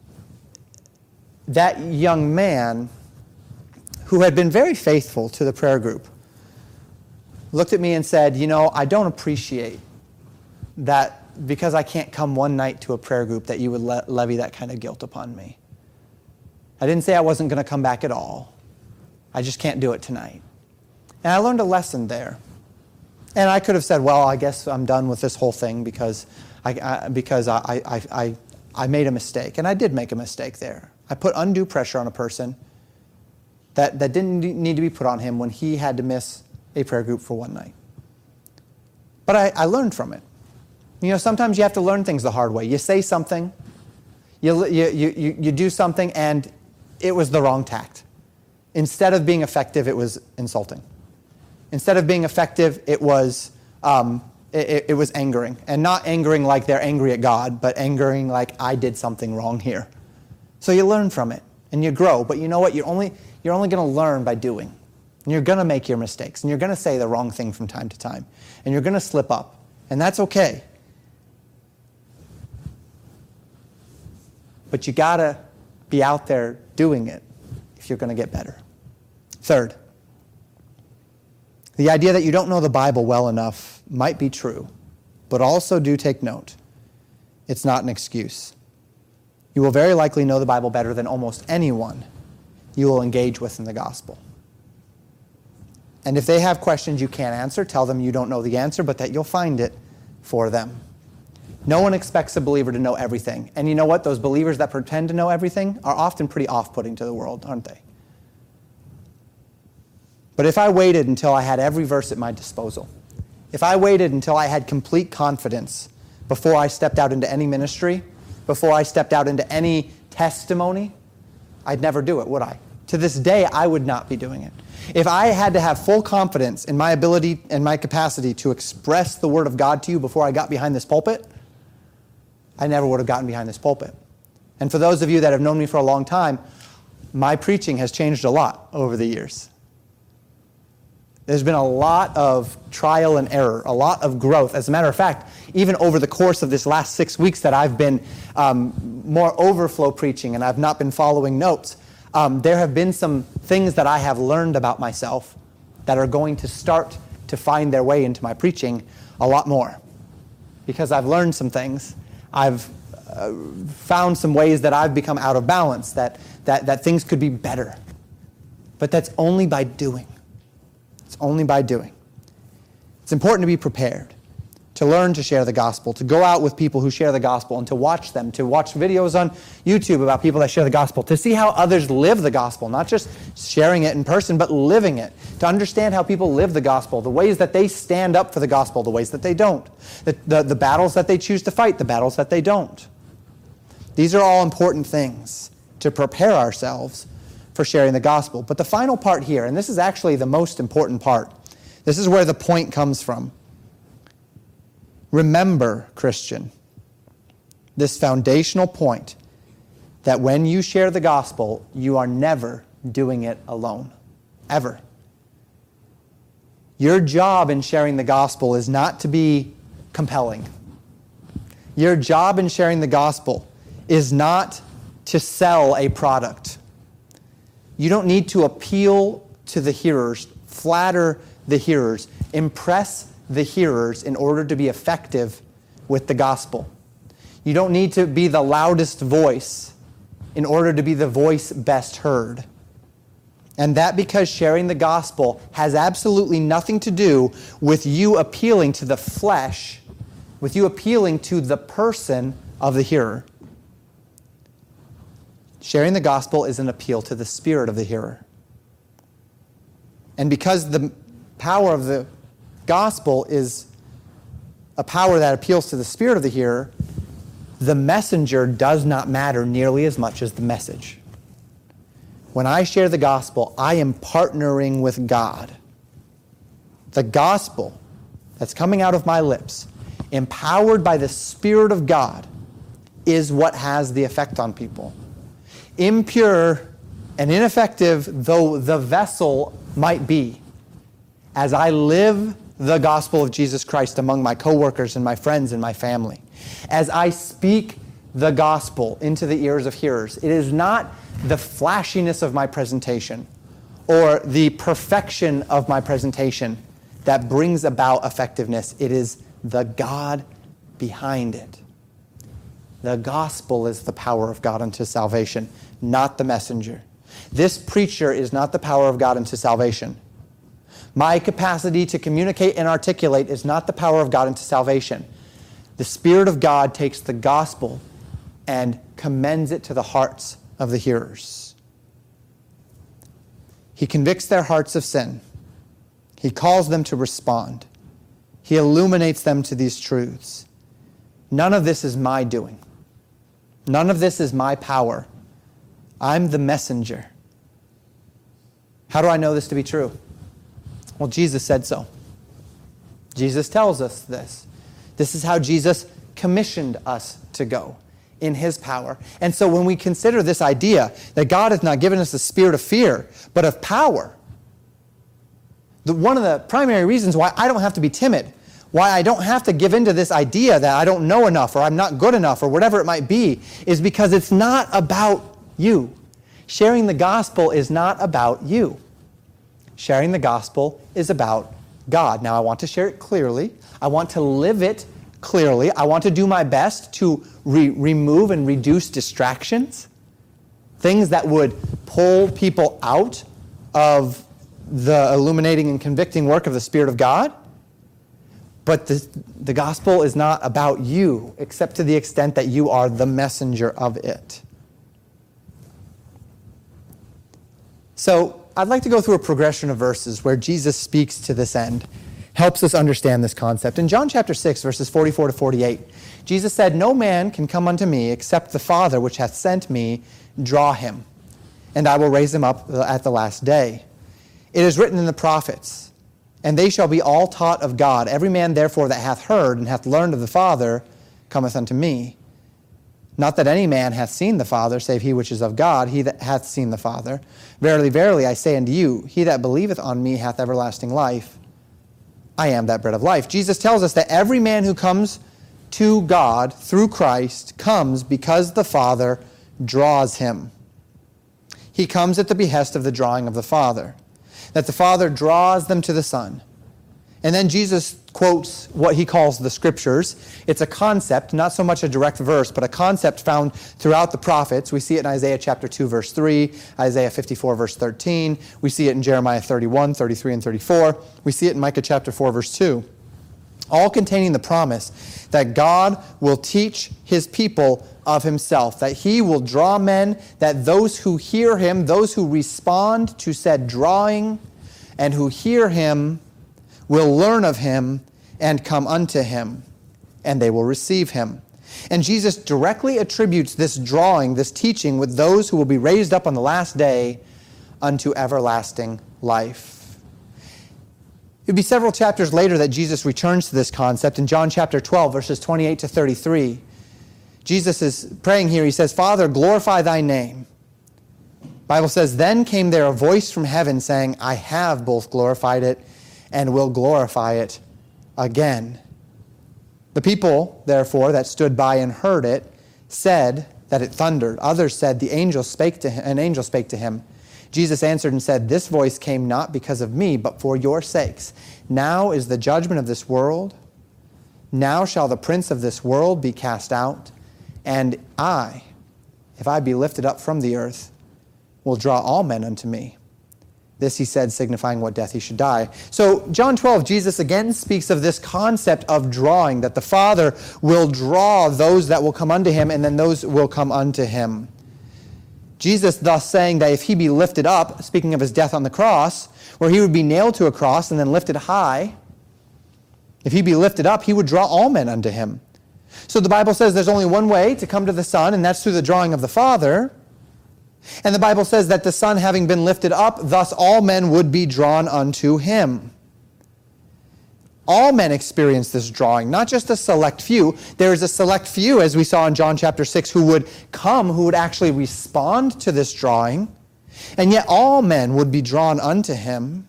that young man, who had been very faithful to the prayer group, looked at me and said, you know, I don't appreciate that because I can't come one night to a prayer group that you would le- levy that kind of guilt upon me. I didn't say I wasn't going to come back at all. I just can't do it tonight. And I learned a lesson there. And I could have said, well, I guess I'm done with this whole thing because I, I, because I, I, I, I made a mistake. And I did make a mistake there. I put undue pressure on a person that, that didn't need to be put on him when he had to miss a prayer group for one night. But I, I learned from it. You know, sometimes you have to learn things the hard way. You say something, you, you, you, you do something, and it was the wrong tact. Instead of being effective, it was insulting. Instead of being effective, it was um, it, it was angering. And not angering like they're angry at God, but angering like I did something wrong here. So you learn from it, and you grow. But you know what? You're only, you're only going to learn by doing. And you're going to make your mistakes, and you're going to say the wrong thing from time to time, and you're going to slip up, and that's okay. But you got to be out there doing it if you're going to get better. Third, the idea that you don't know the Bible well enough might be true, but also do take note. It's not an excuse. You will very likely know the Bible better than almost anyone you will engage with in the gospel. And if they have questions you can't answer, tell them you don't know the answer, but that you'll find it for them. No one expects a believer to know everything. And you know what? Those believers that pretend to know everything are often pretty off-putting to the world, aren't they? But if I waited until I had every verse at my disposal, if I waited until I had complete confidence before I stepped out into any ministry, before I stepped out into any testimony, I'd never do it, would I? To this day, I would not be doing it. If I had to have full confidence in my ability and my capacity to express the Word of God to you before I got behind this pulpit, I never would have gotten behind this pulpit. And for those of you that have known me for a long time, my preaching has changed a lot over the years. There's been a lot of trial and error, a lot of growth. As a matter of fact, even over the course of this last six weeks that I've been um, more overflow preaching and I've not been following notes, um, there have been some things that I have learned about myself that are going to start to find their way into my preaching a lot more. Because I've learned some things. I've uh, found some ways that I've become out of balance, that, that, that things could be better. But that's only by doing. It's only by doing. It's important to be prepared, to learn to share the gospel, to go out with people who share the gospel and to watch them, to watch videos on YouTube about people that share the gospel, to see how others live the gospel, not just sharing it in person, but living it, to understand how people live the gospel, the ways that they stand up for the gospel, the ways that they don't, the, the, the battles that they choose to fight, the battles that they don't. These are all important things to prepare ourselves for sharing the gospel. But the final part here, and this is actually the most important part, this is where the point comes from. Remember, Christian, this foundational point that when you share the gospel, you are never doing it alone. Ever. Your job in sharing the gospel is not to be compelling. Your job in sharing the gospel is not to sell a product. You don't need to appeal to the hearers, flatter the hearers, impress the hearers in order to be effective with the gospel. You don't need to be the loudest voice in order to be the voice best heard. And that because sharing the gospel has absolutely nothing to do with you appealing to the flesh, with you appealing to the person of the hearer. Sharing the gospel is an appeal to the spirit of the hearer. And because the power of the gospel is a power that appeals to the spirit of the hearer, the messenger does not matter nearly as much as the message. When I share the gospel, I am partnering with God. The gospel that's coming out of my lips, empowered by the Spirit of God, is what has the effect on people. Impure and ineffective though the vessel might be, as I live the gospel of Jesus Christ among my coworkers and my friends and my family, as I speak the gospel into the ears of hearers, it is not the flashiness of my presentation or the perfection of my presentation that brings about effectiveness. It is the God behind it. The gospel is the power of God unto salvation, not the messenger. This preacher is not the power of God unto salvation. My capacity to communicate and articulate is not the power of God unto salvation. The Spirit of God takes the gospel and commends it to the hearts of the hearers. He convicts their hearts of sin. He calls them to respond. He illuminates them to these truths. None of this is my doing. None of this is my power. I'm the messenger. How do I know this to be true? Well, Jesus said so. Jesus tells us this. This is how Jesus commissioned us to go in His power. And so when we consider this idea that God has not given us a spirit of fear, but of power, the, one of the primary reasons why I don't have to be timid, why I don't have to give into this idea that I don't know enough or I'm not good enough or whatever it might be, is because it's not about you. Sharing the gospel is not about you. Sharing the gospel is about God. Now, I want to share it clearly. I want to live it clearly. I want to do my best to re- remove and reduce distractions, things that would pull people out of the illuminating and convicting work of the Spirit of God. But the, the gospel is not about you, except to the extent that you are the messenger of it. So, I'd like to go through a progression of verses where Jesus speaks to this end, helps us understand this concept. In John chapter six, verses forty-four to forty-eight, Jesus said, "No man can come unto me except the Father which hath sent me draw him, and I will raise him up at the last day. It is written in the prophets, and they shall be all taught of God. Every man therefore that hath heard and hath learned of the Father cometh unto me. Not that any man hath seen the Father, save he which is of God, he that hath seen the Father. Verily, verily, I say unto you, he that believeth on me hath everlasting life. I am that bread of life. Jesus tells us that every man who comes to God through Christ comes because the Father draws him. He comes at the behest of the drawing of the Father. That the Father draws them to the Son. And then Jesus quotes what he calls the Scriptures. It's a concept, not so much a direct verse, but a concept found throughout the prophets. We see it in Isaiah chapter two, verse three, Isaiah fifty-four, verse thirteen. We see it in Jeremiah thirty-one, thirty-three, and thirty-four. We see it in Micah chapter four, verse two. All containing the promise that God will teach his people of himself, that he will draw men, that those who hear him, those who respond to said drawing, and who hear him, will learn of him and come unto him, and they will receive him. And Jesus directly attributes this drawing, this teaching, with those who will be raised up on the last day unto everlasting life. It would be several chapters later that Jesus returns to this concept. In John chapter twelve, verses twenty-eight to thirty-three, Jesus is praying here. He says, Father, glorify thy name. The Bible says, then came there a voice from heaven saying, I have both glorified it and will glorify it again. The people, therefore, that stood by and heard it, said that it thundered. Others said, the angel spake to him, an angel spake to him. Jesus answered and said, this voice came not because of me, but for your sakes. Now is the judgment of this world. Now shall the prince of this world be cast out. And I, if I be lifted up from the earth, will draw all men unto me. This he said, signifying what death he should die. So John twelve, Jesus again speaks of this concept of drawing, that the Father will draw those that will come unto him, and then those will come unto him. Jesus thus saying that if he be lifted up, speaking of his death on the cross, where he would be nailed to a cross and then lifted high, if he be lifted up, he would draw all men unto him. So the Bible says there's only one way to come to the Son, and that's through the drawing of the Father. And the Bible says that the Son, having been lifted up, thus all men would be drawn unto him. All men experience this drawing, not just a select few. There is a select few, as we saw in John chapter six, who would come, who would actually respond to this drawing. And yet all men would be drawn unto him.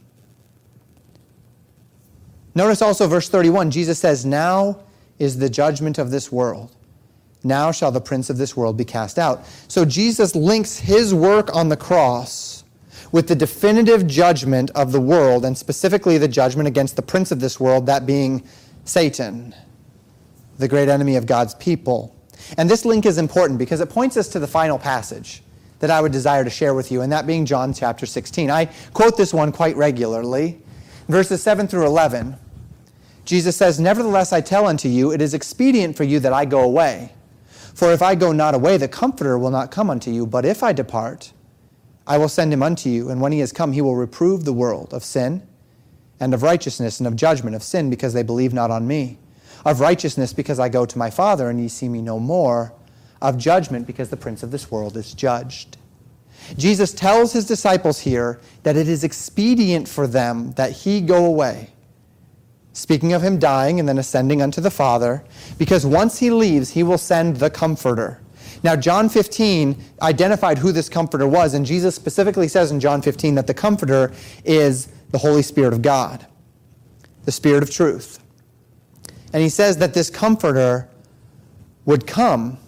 Notice also verse thirty-one, Jesus says, now is the judgment of this world. Now shall the prince of this world be cast out. So Jesus links his work on the cross with the definitive judgment of the world, and specifically the judgment against the prince of this world, that being Satan, the great enemy of God's people. And this link is important because it points us to the final passage that I would desire to share with you, and that being John chapter sixteen. I quote this one quite regularly. Verses seven through eleven, Jesus says, nevertheless I tell unto you, it is expedient for you that I go away. For if I go not away, the Comforter will not come unto you. But if I depart, I will send him unto you. And when he is come, he will reprove the world of sin, and of righteousness, and of judgment. Of sin, because they believe not on me. Of righteousness, because I go to my Father, and ye see me no more. Of judgment, because the prince of this world is judged. Jesus tells his disciples here that it is expedient for them that he go away. Speaking of him dying and then ascending unto the Father, because once he leaves, he will send the Comforter. Now, John fifteen identified who this Comforter was, and Jesus specifically says in John fifteen that the Comforter is the Holy Spirit of God, the Spirit of truth. And he says that this Comforter would come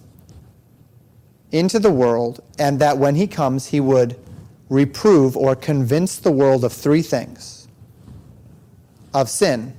into the world, and that when he comes, he would reprove or convince the world of three things. Of sin,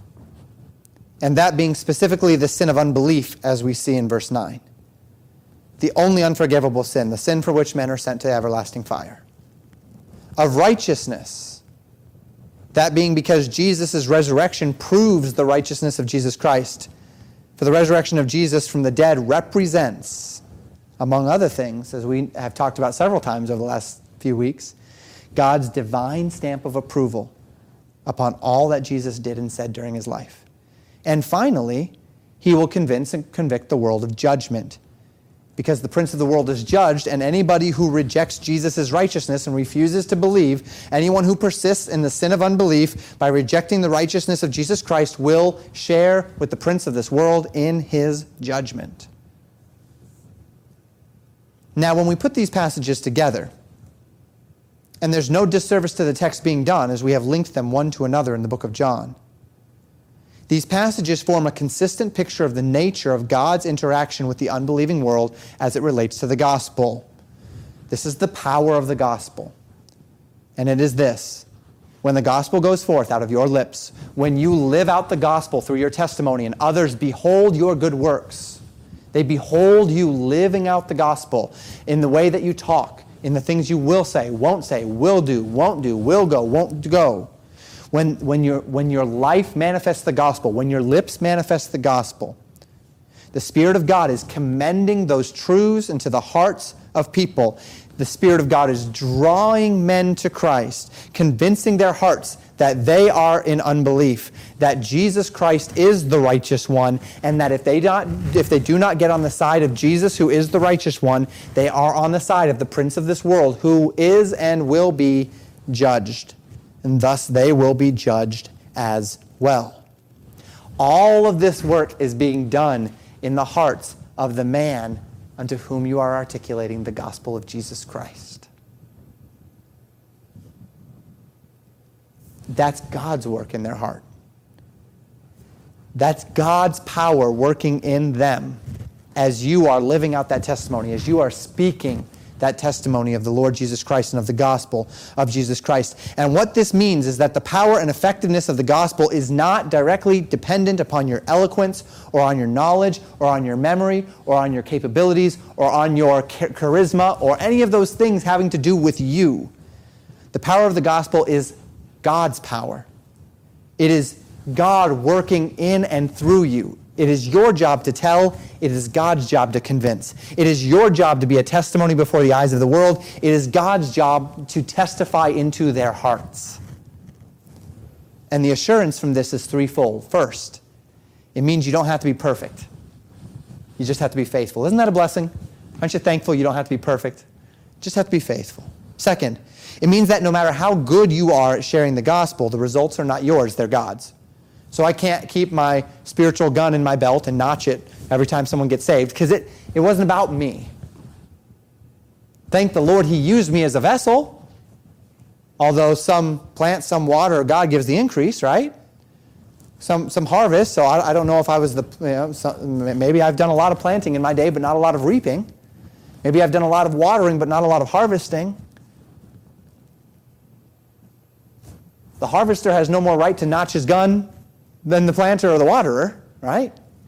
and that being specifically the sin of unbelief, as we see in verse nine. The only unforgivable sin, the sin for which men are sent to everlasting fire. Of righteousness, that being because Jesus' resurrection proves the righteousness of Jesus Christ. For the resurrection of Jesus from the dead represents, among other things, as we have talked about several times over the last few weeks, God's divine stamp of approval upon all that Jesus did and said during his life. And finally, he will convince and convict the world of judgment. Because the prince of the world is judged, and anybody who rejects Jesus' righteousness and refuses to believe, anyone who persists in the sin of unbelief by rejecting the righteousness of Jesus Christ will share with the prince of this world in his judgment. Now, when we put these passages together, and there's no disservice to the text being done as we have linked them one to another in the book of John, these passages form a consistent picture of the nature of God's interaction with the unbelieving world as it relates to the gospel. This is the power of the gospel. And it is this: when the gospel goes forth out of your lips, when you live out the gospel through your testimony and others behold your good works, they behold you living out the gospel in the way that you talk, in the things you will say, won't say, will do, won't do, will go, won't go. When, when, your, when your life manifests the gospel, when your lips manifest the gospel, the Spirit of God is commending those truths into the hearts of people. The Spirit of God is drawing men to Christ, convincing their hearts that they are in unbelief, that Jesus Christ is the righteous one, and that if they, not, if they do not get on the side of Jesus, who is the righteous one, they are on the side of the prince of this world, who is and will be judged. And thus they will be judged as well. All of this work is being done in the hearts of the man unto whom you are articulating the gospel of Jesus Christ. That's God's work in their heart. That's God's power working in them as you are living out that testimony, as you are speaking that testimony of the Lord Jesus Christ and of the gospel of Jesus Christ. And what this means is that the power and effectiveness of the gospel is not directly dependent upon your eloquence or on your knowledge or on your memory or on your capabilities or on your charisma or any of those things having to do with you. The power of the gospel is God's power. It is God working in and through you. It is your job to tell. It is God's job to convince. It is your job to be a testimony before the eyes of the world. It is God's job to testify into their hearts. And the assurance from this is threefold. First, it means you don't have to be perfect. You just have to be faithful. Isn't that a blessing? Aren't you thankful you don't have to be perfect? You just have to be faithful. Second, it means that no matter how good you are at sharing the gospel, the results are not yours, they're God's. So I can't keep my spiritual gun in my belt and notch it every time someone gets saved, because it, it wasn't about me. Thank the Lord He used me as a vessel. Although some plant, some water, God gives the increase, right? Some some harvest, so I, I don't know if I was the, you know, some, maybe I've done a lot of planting in my day, but not a lot of reaping. Maybe I've done a lot of watering, but not a lot of harvesting. The harvester has no more right to notch his gun than the planter or the waterer, right?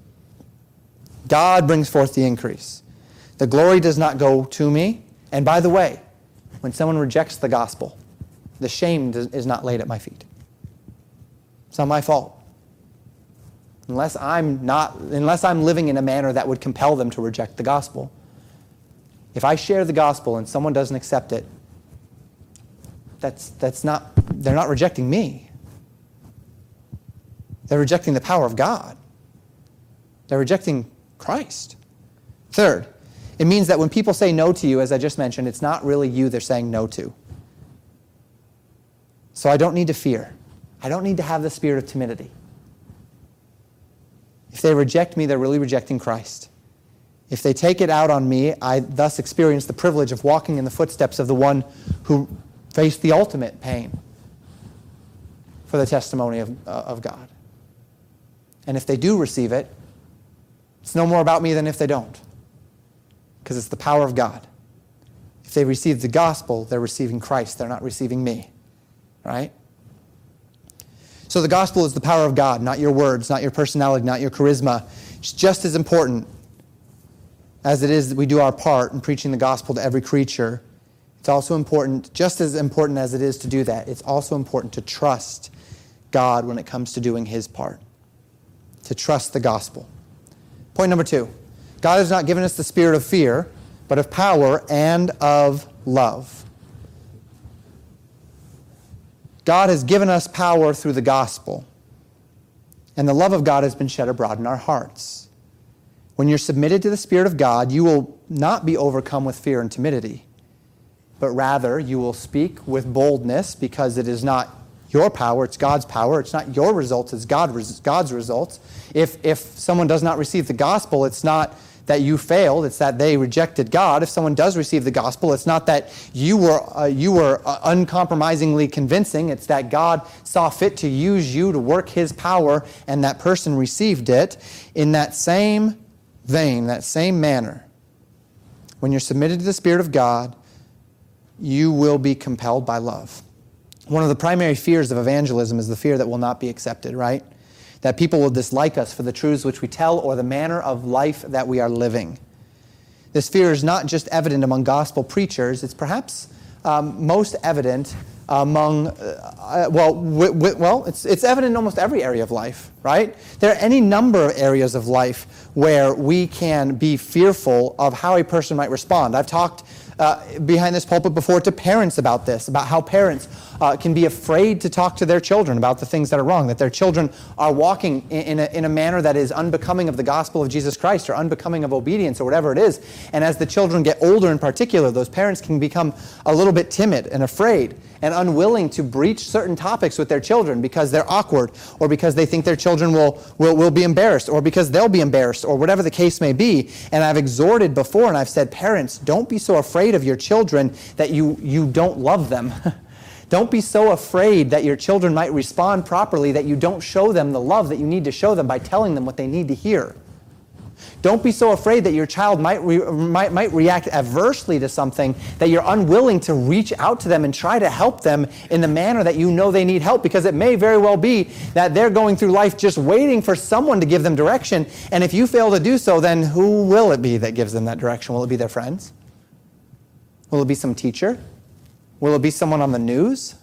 God brings forth the increase. The glory does not go to me. And by the way, when someone rejects the gospel, the shame is not laid at my feet. It's not my fault. Unless I'm not, unless I'm living in a manner that would compel them to reject the gospel. If I share the gospel and someone doesn't accept it, that's that's not, they're not rejecting me. They're rejecting the power of God. They're rejecting Christ. Third, it means that when people say no to you, as I just mentioned, it's not really you they're saying no to. So I don't need to fear. I don't need to have the spirit of timidity. If they reject me, they're really rejecting Christ. If they take it out on me, I thus experience the privilege of walking in the footsteps of the one who faced the ultimate pain for the testimony of, uh, of God. And if they do receive it, it's no more about me than if they don't. Because it's the power of God. If they receive the gospel, they're receiving Christ. They're not receiving me. Right? So the gospel is the power of God, not your words, not your personality, not your charisma. It's just as important as it is that we do our part in preaching the gospel to every creature. It's also important, just as important as it is to do that, it's also important to trust God when it comes to doing His part. To trust the gospel. Point number two. God has not given us the spirit of fear, but of power and of love. God has given us power through the gospel. And the love of God has been shed abroad in our hearts. When you're submitted to the Spirit of God, you will not be overcome with fear and timidity, but rather you will speak with boldness, because it is not your power, it's God's power. It's not your results, it's God, God's results. If, if someone does not receive the gospel, it's not that you failed. It's that they rejected God. If someone does receive the gospel, it's not that you were uh, you were uh, uncompromisingly convincing. It's that God saw fit to use you to work his power, and that person received it. In that same vein, that same manner, when you're submitted to the Spirit of God, you will be compelled by love. One of the primary fears of evangelism is the fear that we'll not be accepted, right? That people will dislike us for the truths which we tell or the manner of life that we are living. This fear is not just evident among gospel preachers, it's perhaps um, most evident among, uh, well, w- w- well, it's, it's evident in almost every area of life, right? There are any number of areas of life where we can be fearful of how a person might respond. I've talked Uh, behind this pulpit before to parents about this, about how parents uh, can be afraid to talk to their children about the things that are wrong, that their children are walking in, in, a, in a manner that is unbecoming of the gospel of Jesus Christ or unbecoming of obedience or whatever it is. And as the children get older in particular, those parents can become a little bit timid and afraid and unwilling to breach certain topics with their children because they're awkward or because they think their children will, will, will be embarrassed or because they'll be embarrassed or whatever the case may be. And I've exhorted before and I've said, parents, don't be so afraid of your children that you, you don't love them. Don't be so afraid that your children might respond properly that you don't show them the love that you need to show them by telling them what they need to hear. Don't be so afraid that your child might, re, might, might react adversely to something that you're unwilling to reach out to them and try to help them in the manner that you know they need help, because it may very well be that they're going through life just waiting for someone to give them direction, and if you fail to do so, then who will it be that gives them that direction? Will it be their friends? Will it be some teacher? Will it be someone on the news?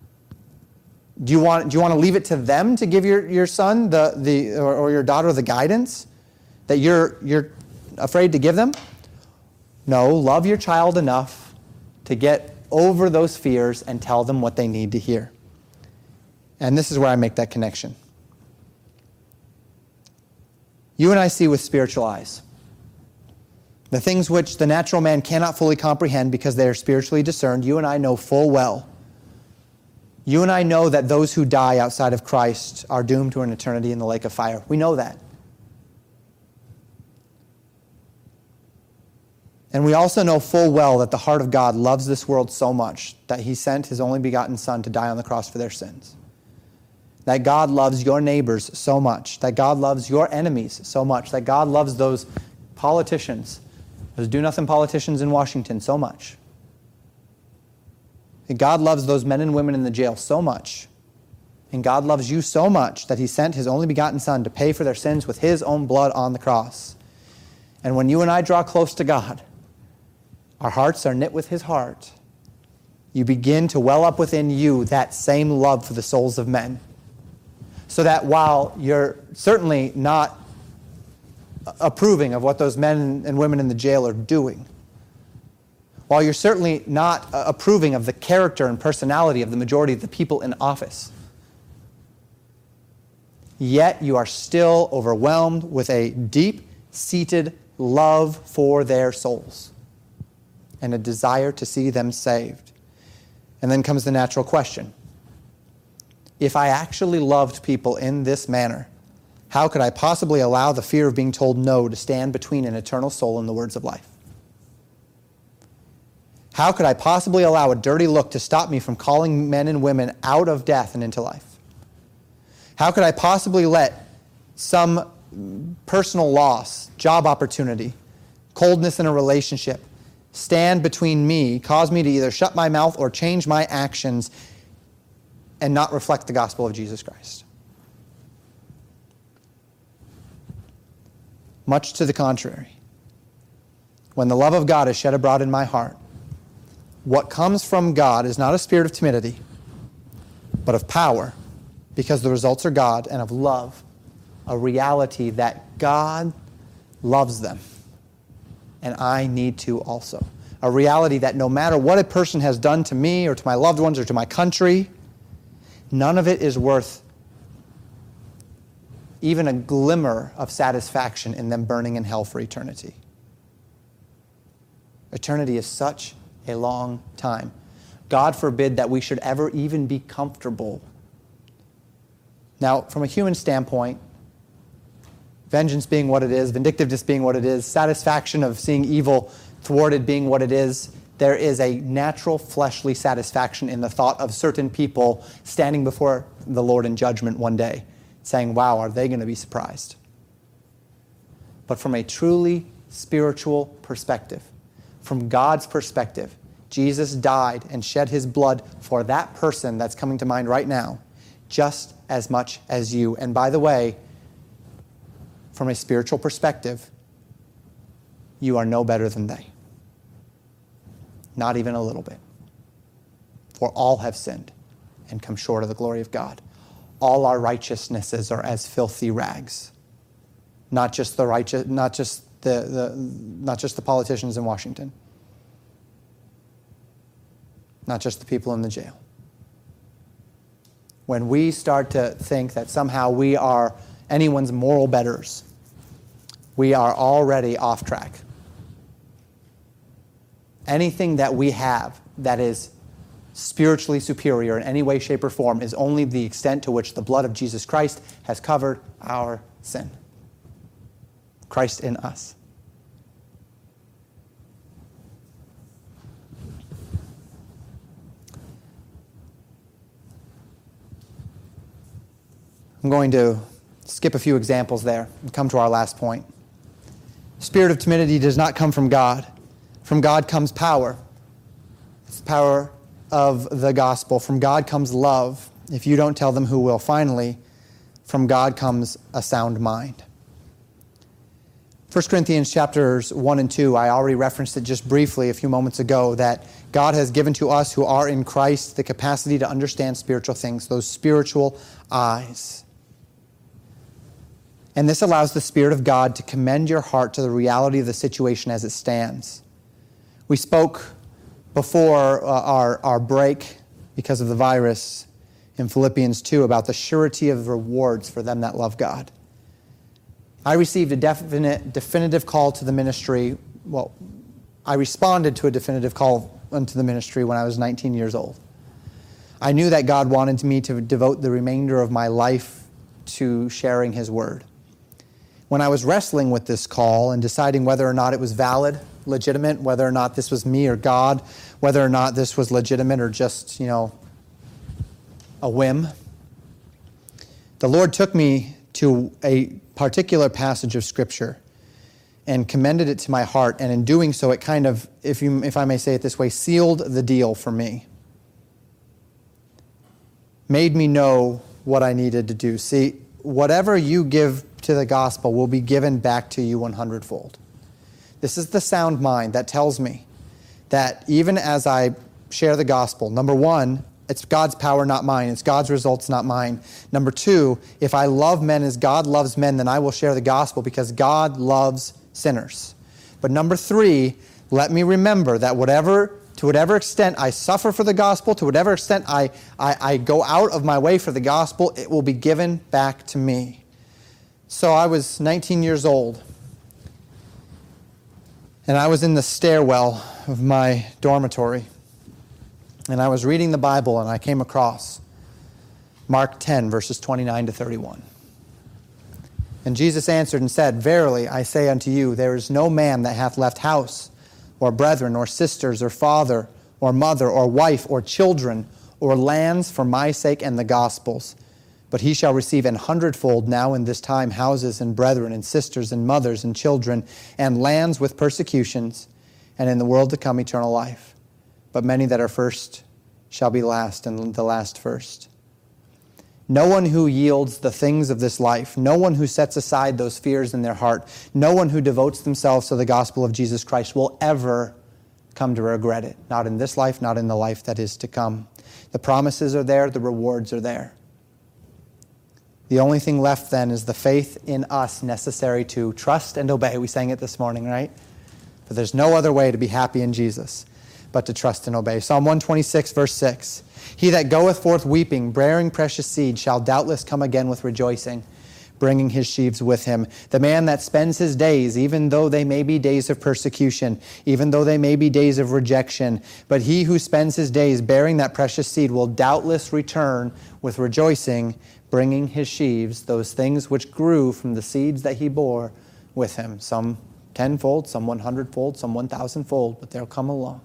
Do you want, do you want to leave it to them to give your, your son the, the, or, or your daughter the guidance that you're, you're afraid to give them? No, love your child enough to get over those fears and tell them what they need to hear. And this is where I make that connection. You and I see with spiritual eyes. The things which the natural man cannot fully comprehend because they are spiritually discerned, you and I know full well. You and I know that those who die outside of Christ are doomed to an eternity in the lake of fire. We know that. And we also know full well that the heart of God loves this world so much that he sent his only begotten Son to die on the cross for their sins. That God loves your neighbors so much. That God loves your enemies so much. That God loves those politicians, those do-nothing politicians in Washington so much. And God loves those men and women in the jail so much. And God loves you so much that he sent his only begotten Son to pay for their sins with his own blood on the cross. And when you and I draw close to God, our hearts are knit with his heart. You begin to well up within you that same love for the souls of men. So that while you're certainly not approving of what those men and women in the jail are doing, while you're certainly not uh, approving of the character and personality of the majority of the people in office, yet you are still overwhelmed with a deep-seated love for their souls and a desire to see them saved. And then comes the natural question. If I actually loved people in this manner, how could I possibly allow the fear of being told no to stand between an eternal soul and the words of life? How could I possibly allow a dirty look to stop me from calling men and women out of death and into life? How could I possibly let some personal loss, job opportunity, coldness in a relationship stand between me, cause me to either shut my mouth or change my actions and not reflect the gospel of Jesus Christ? Much to the contrary. When the love of God is shed abroad in my heart, what comes from God is not a spirit of timidity, but of power, because the results are God, and of love, a reality that God loves them, and I need to also. A reality that no matter what a person has done to me or to my loved ones or to my country, none of it is worth even a glimmer of satisfaction in them burning in hell for eternity. Eternity is such a long time. God forbid that we should ever even be comfortable. Now, from a human standpoint, vengeance being what it is, vindictiveness being what it is, satisfaction of seeing evil thwarted being what it is, there is a natural fleshly satisfaction in the thought of certain people standing before the Lord in judgment one day, saying, wow, are they going to be surprised? But from a truly spiritual perspective, from God's perspective, Jesus died and shed his blood for that person that's coming to mind right now, just as much as you. And by the way, from a spiritual perspective, you are no better than they. Not even a little bit. For all have sinned and come short of the glory of God. All our righteousnesses are as filthy rags. Not just the righteous, not just the, the not just the politicians in Washington. Not just the people in the jail. When we start to think that somehow we are anyone's moral betters, we are already off track. Anything that we have that is spiritually superior in any way, shape, or form is only the extent to which the blood of Jesus Christ has covered our sin. Christ in us. I'm going to skip a few examples there and come to our last point. Spirit of timidity does not come from God. From God comes power. It's the power of the gospel. From God comes love. If you don't tell them, who will? Finally, from God comes a sound mind. First Corinthians chapters one and two, I already referenced it just briefly a few moments ago, that God has given to us who are in Christ the capacity to understand spiritual things, those spiritual eyes. And this allows the Spirit of God to commend your heart to the reality of the situation as it stands. We spoke before uh, our, our break, because of the virus, in Philippians two, about the surety of rewards for them that love God. I received a definite, definitive call to the ministry. Well, I responded to a definitive call into the ministry when I was nineteen years old. I knew that God wanted me to devote the remainder of my life to sharing His Word. When I was wrestling with this call and deciding whether or not it was valid, legitimate, whether or not this was me or God, whether or not this was legitimate or just, you know, a whim, the Lord took me to a particular passage of Scripture and commended it to my heart, and in doing so, it kind of, if you, if I may say it this way, sealed the deal for me. Made me know what I needed to do. See, whatever you give to the gospel will be given back to you one hundredfold. This is the sound mind that tells me that even as I share the gospel, number one, it's God's power, not mine. It's God's results, not mine. Number two, if I love men as God loves men, then I will share the gospel because God loves sinners. But number three, let me remember that whatever, to whatever extent I suffer for the gospel, to whatever extent I, I, I go out of my way for the gospel, it will be given back to me. So I was nineteen years old, and I was in the stairwell of my dormitory, and I was reading the Bible, and I came across Mark ten, verses twenty-nine to thirty-one. And Jesus answered and said, Verily I say unto you, there is no man that hath left house, or brethren, or sisters, or father, or mother, or wife, or children, or lands for my sake and the gospel's, but he shall receive an hundredfold now in this time houses and brethren and sisters and mothers and children and lands with persecutions, and in the world to come eternal life. But many that are first shall be last, and the last first. No one who yields the things of this life, no one who sets aside those fears in their heart, no one who devotes themselves to the gospel of Jesus Christ will ever come to regret it. Not in this life, not in the life that is to come. The promises are there, the rewards are there. The only thing left then is the faith in us necessary to trust and obey. We sang it this morning, right? But there's no other way to be happy in Jesus but to trust and obey. Psalm one twenty-six, verse six. He that goeth forth weeping, bearing precious seed, shall doubtless come again with rejoicing, bringing his sheaves with him. The man that spends his days, even though they may be days of persecution, even though they may be days of rejection, but he who spends his days bearing that precious seed will doubtless return with rejoicing, bringing his sheaves, those things which grew from the seeds that he bore with him, some tenfold, some one hundredfold, some one thousandfold, but they'll come along.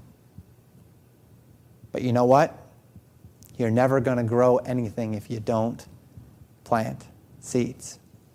But you know what? You're never going to grow anything if you don't plant seeds.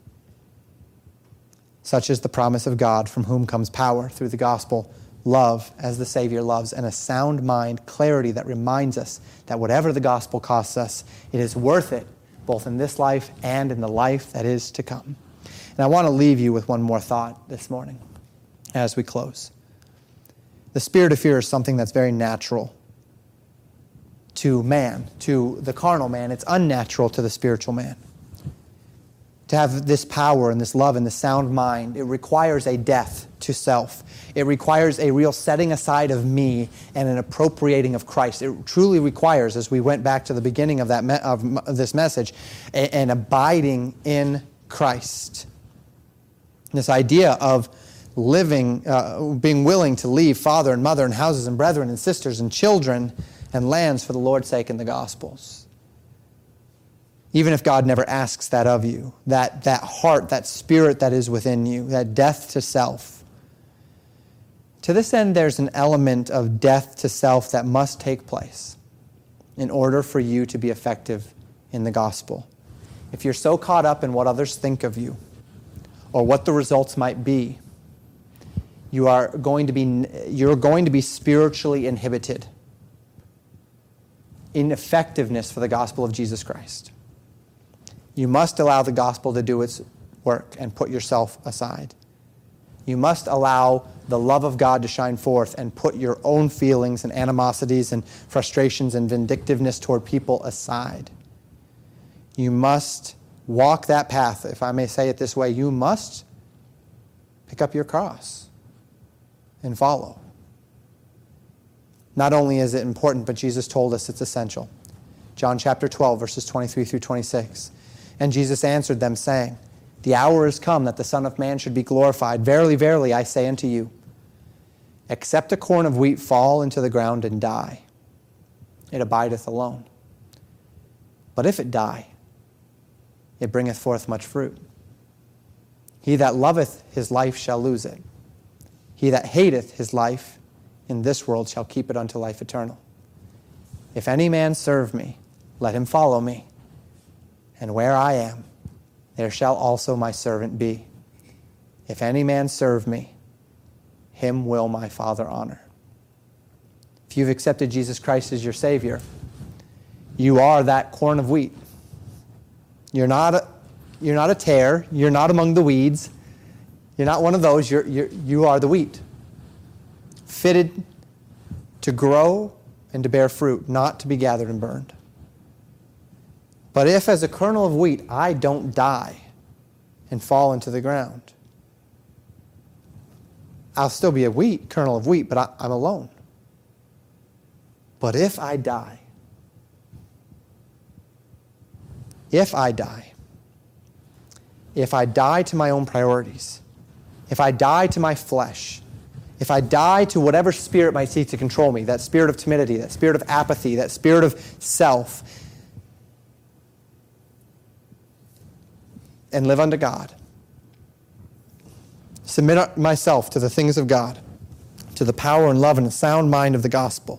Such is the promise of God, from whom comes power through the gospel, love as the Savior loves, and a sound mind, clarity that reminds us that whatever the gospel costs us, it is worth it, both in this life and in the life that is to come. And I want to leave you with one more thought this morning as we close. The spirit of fear is something that's very natural to man, to the carnal man. It's unnatural to the spiritual man. To have this power and this love and this sound mind, it requires a death to self. It requires a real setting aside of me and an appropriating of Christ. It truly requires, as we went back to the beginning of that me- of this message, a- an abiding in Christ. This idea of living, uh, being willing to leave father and mother and houses and brethren and sisters and children and lands for the Lord's sake in the Gospels. Even if God never asks that of you, that, that heart, that spirit that is within you, that death to self. To this end, there's an element of death to self that must take place in order for you to be effective in the gospel. If you're so caught up in what others think of you or what the results might be, you are going to be, you're going to be spiritually inhibited in effectiveness for the gospel of Jesus Christ. You must allow the gospel to do its work and put yourself aside. You must allow the love of God to shine forth and put your own feelings and animosities and frustrations and vindictiveness toward people aside. You must walk that path, if I may say it this way. You must pick up your cross and follow. Not only is it important, but Jesus told us it's essential. John chapter twelve, verses twenty-three through twenty-six. And Jesus answered them, saying, the hour is come that the Son of Man should be glorified. Verily, verily, I say unto you, except a corn of wheat fall into the ground and die, it abideth alone. But if it die, it bringeth forth much fruit. He that loveth his life shall lose it. He that hateth his life in this world shall keep it unto life eternal. If any man serve me, let him follow me. And where I am, there shall also my servant be. If any man serve me, him will my Father honor. If you've accepted Jesus Christ as your Savior, you are that corn of wheat. You're not a, you're not a tare. You're not among the weeds. You're not one of those. You're, you're, you are the wheat, fitted to grow and to bear fruit, not to be gathered and burned. But if as a kernel of wheat I don't die and fall into the ground, I'll still be a wheat, kernel of wheat, but I, I'm alone. But if I die, if I die, if I die to my own priorities, if I die to my flesh, if I die to whatever spirit might seek to control me, that spirit of timidity, that spirit of apathy, that spirit of self, and live unto God, submit myself to the things of God, to the power and love and sound mind of the gospel,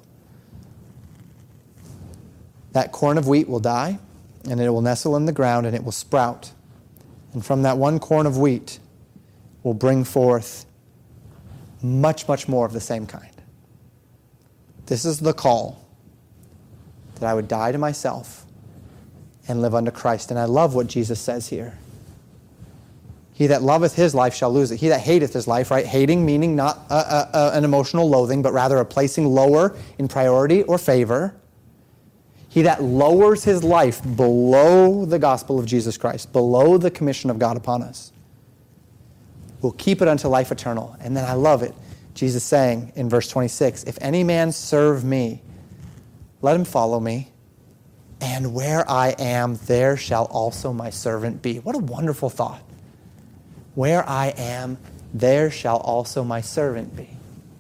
that corn of wheat will die, and it will nestle in the ground, and it will sprout. And from that one corn of wheat will bring forth much, much more of the same kind. This is the call, that I would die to myself and live unto Christ. And I love what Jesus says here. He that loveth his life shall lose it. He that hateth his life, right? Hating meaning not a, a, a, an emotional loathing, but rather a placing lower in priority or favor. He that lowers his life below the gospel of Jesus Christ, below the commission of God upon us, will keep it unto life eternal. And then I love it. Jesus saying in verse twenty-six, if any man serve me, let him follow me. And where I am, there shall also my servant be. What a wonderful thought. Where I am, there shall also my servant be.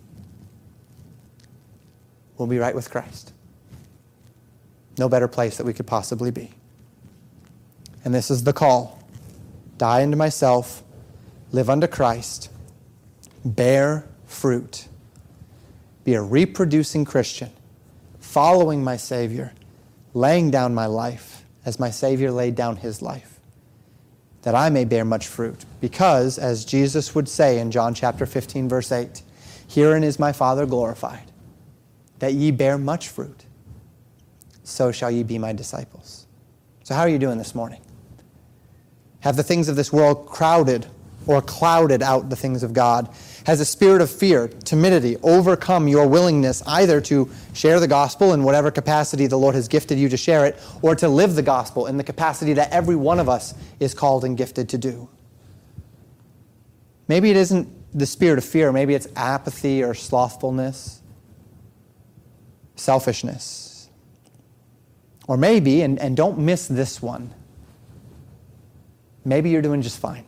We'll be right with Christ. No better place that we could possibly be. And this is the call. Die unto myself, live unto Christ, bear fruit. Be a reproducing Christian, following my Savior, laying down my life as my Savior laid down his life, that I may bear much fruit. Because, as Jesus would say in John chapter fifteen, verse eight, herein is my Father glorified, that ye bear much fruit. So shall ye be my disciples. So how are you doing this morning? Have the things of this world crowded or clouded out the things of God? Has a spirit of fear, timidity, overcome your willingness either to share the gospel in whatever capacity the Lord has gifted you to share it, or to live the gospel in the capacity that every one of us is called and gifted to do? Maybe it isn't the spirit of fear. Maybe it's apathy or slothfulness, selfishness. Or maybe, and, and don't miss this one, maybe you're doing just fine.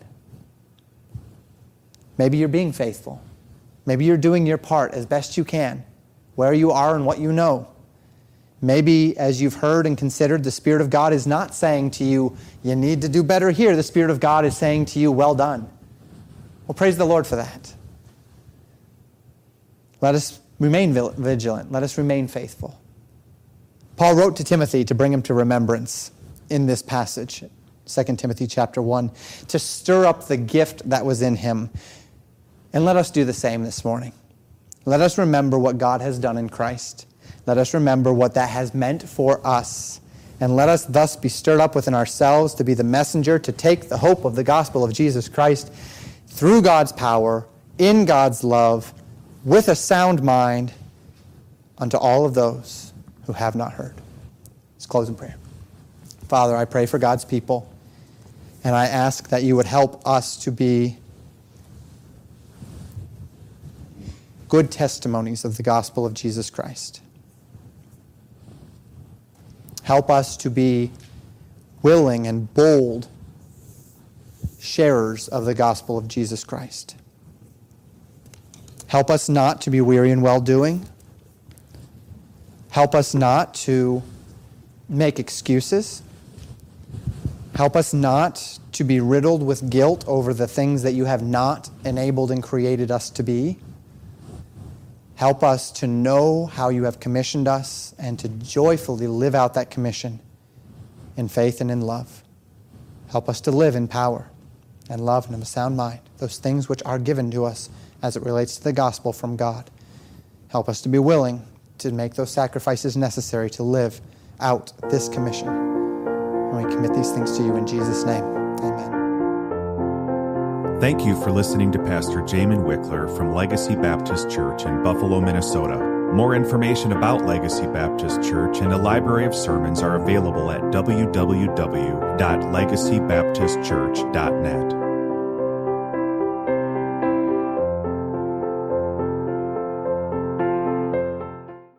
Maybe you're being faithful. Maybe you're doing your part as best you can, where you are and what you know. Maybe, as you've heard and considered, the Spirit of God is not saying to you, you need to do better here. The Spirit of God is saying to you, well done. Well, praise the Lord for that. Let us remain vigilant. Let us remain faithful. Paul wrote to Timothy to bring him to remembrance in this passage, Second Timothy chapter one, to stir up the gift that was in him. And let us do the same this morning. Let us remember what God has done in Christ. Let us remember what that has meant for us. And let us thus be stirred up within ourselves to be the messenger, to take the hope of the gospel of Jesus Christ through God's power, in God's love, with a sound mind, unto all of those who have not heard. Let's close in prayer. Father, I pray for God's people, and I ask that you would help us to be good testimonies of the gospel of Jesus Christ. Help us to be willing and bold sharers of the gospel of Jesus Christ. Help us not to be weary in well-doing. Help us not to make excuses. Help us not to be riddled with guilt over the things that you have not enabled and created us to be. Help us to know how you have commissioned us and to joyfully live out that commission in faith and in love. Help us to live in power and love and in a sound mind, those things which are given to us as it relates to the gospel from God. Help us to be willing to make those sacrifices necessary to live out this commission. And we commit these things to you in Jesus' name. Amen. Thank you for listening to Pastor Jamin Wickler from Legacy Baptist Church in Buffalo, Minnesota. More information about Legacy Baptist Church and a library of sermons are available at w w w dot legacy baptist church dot net.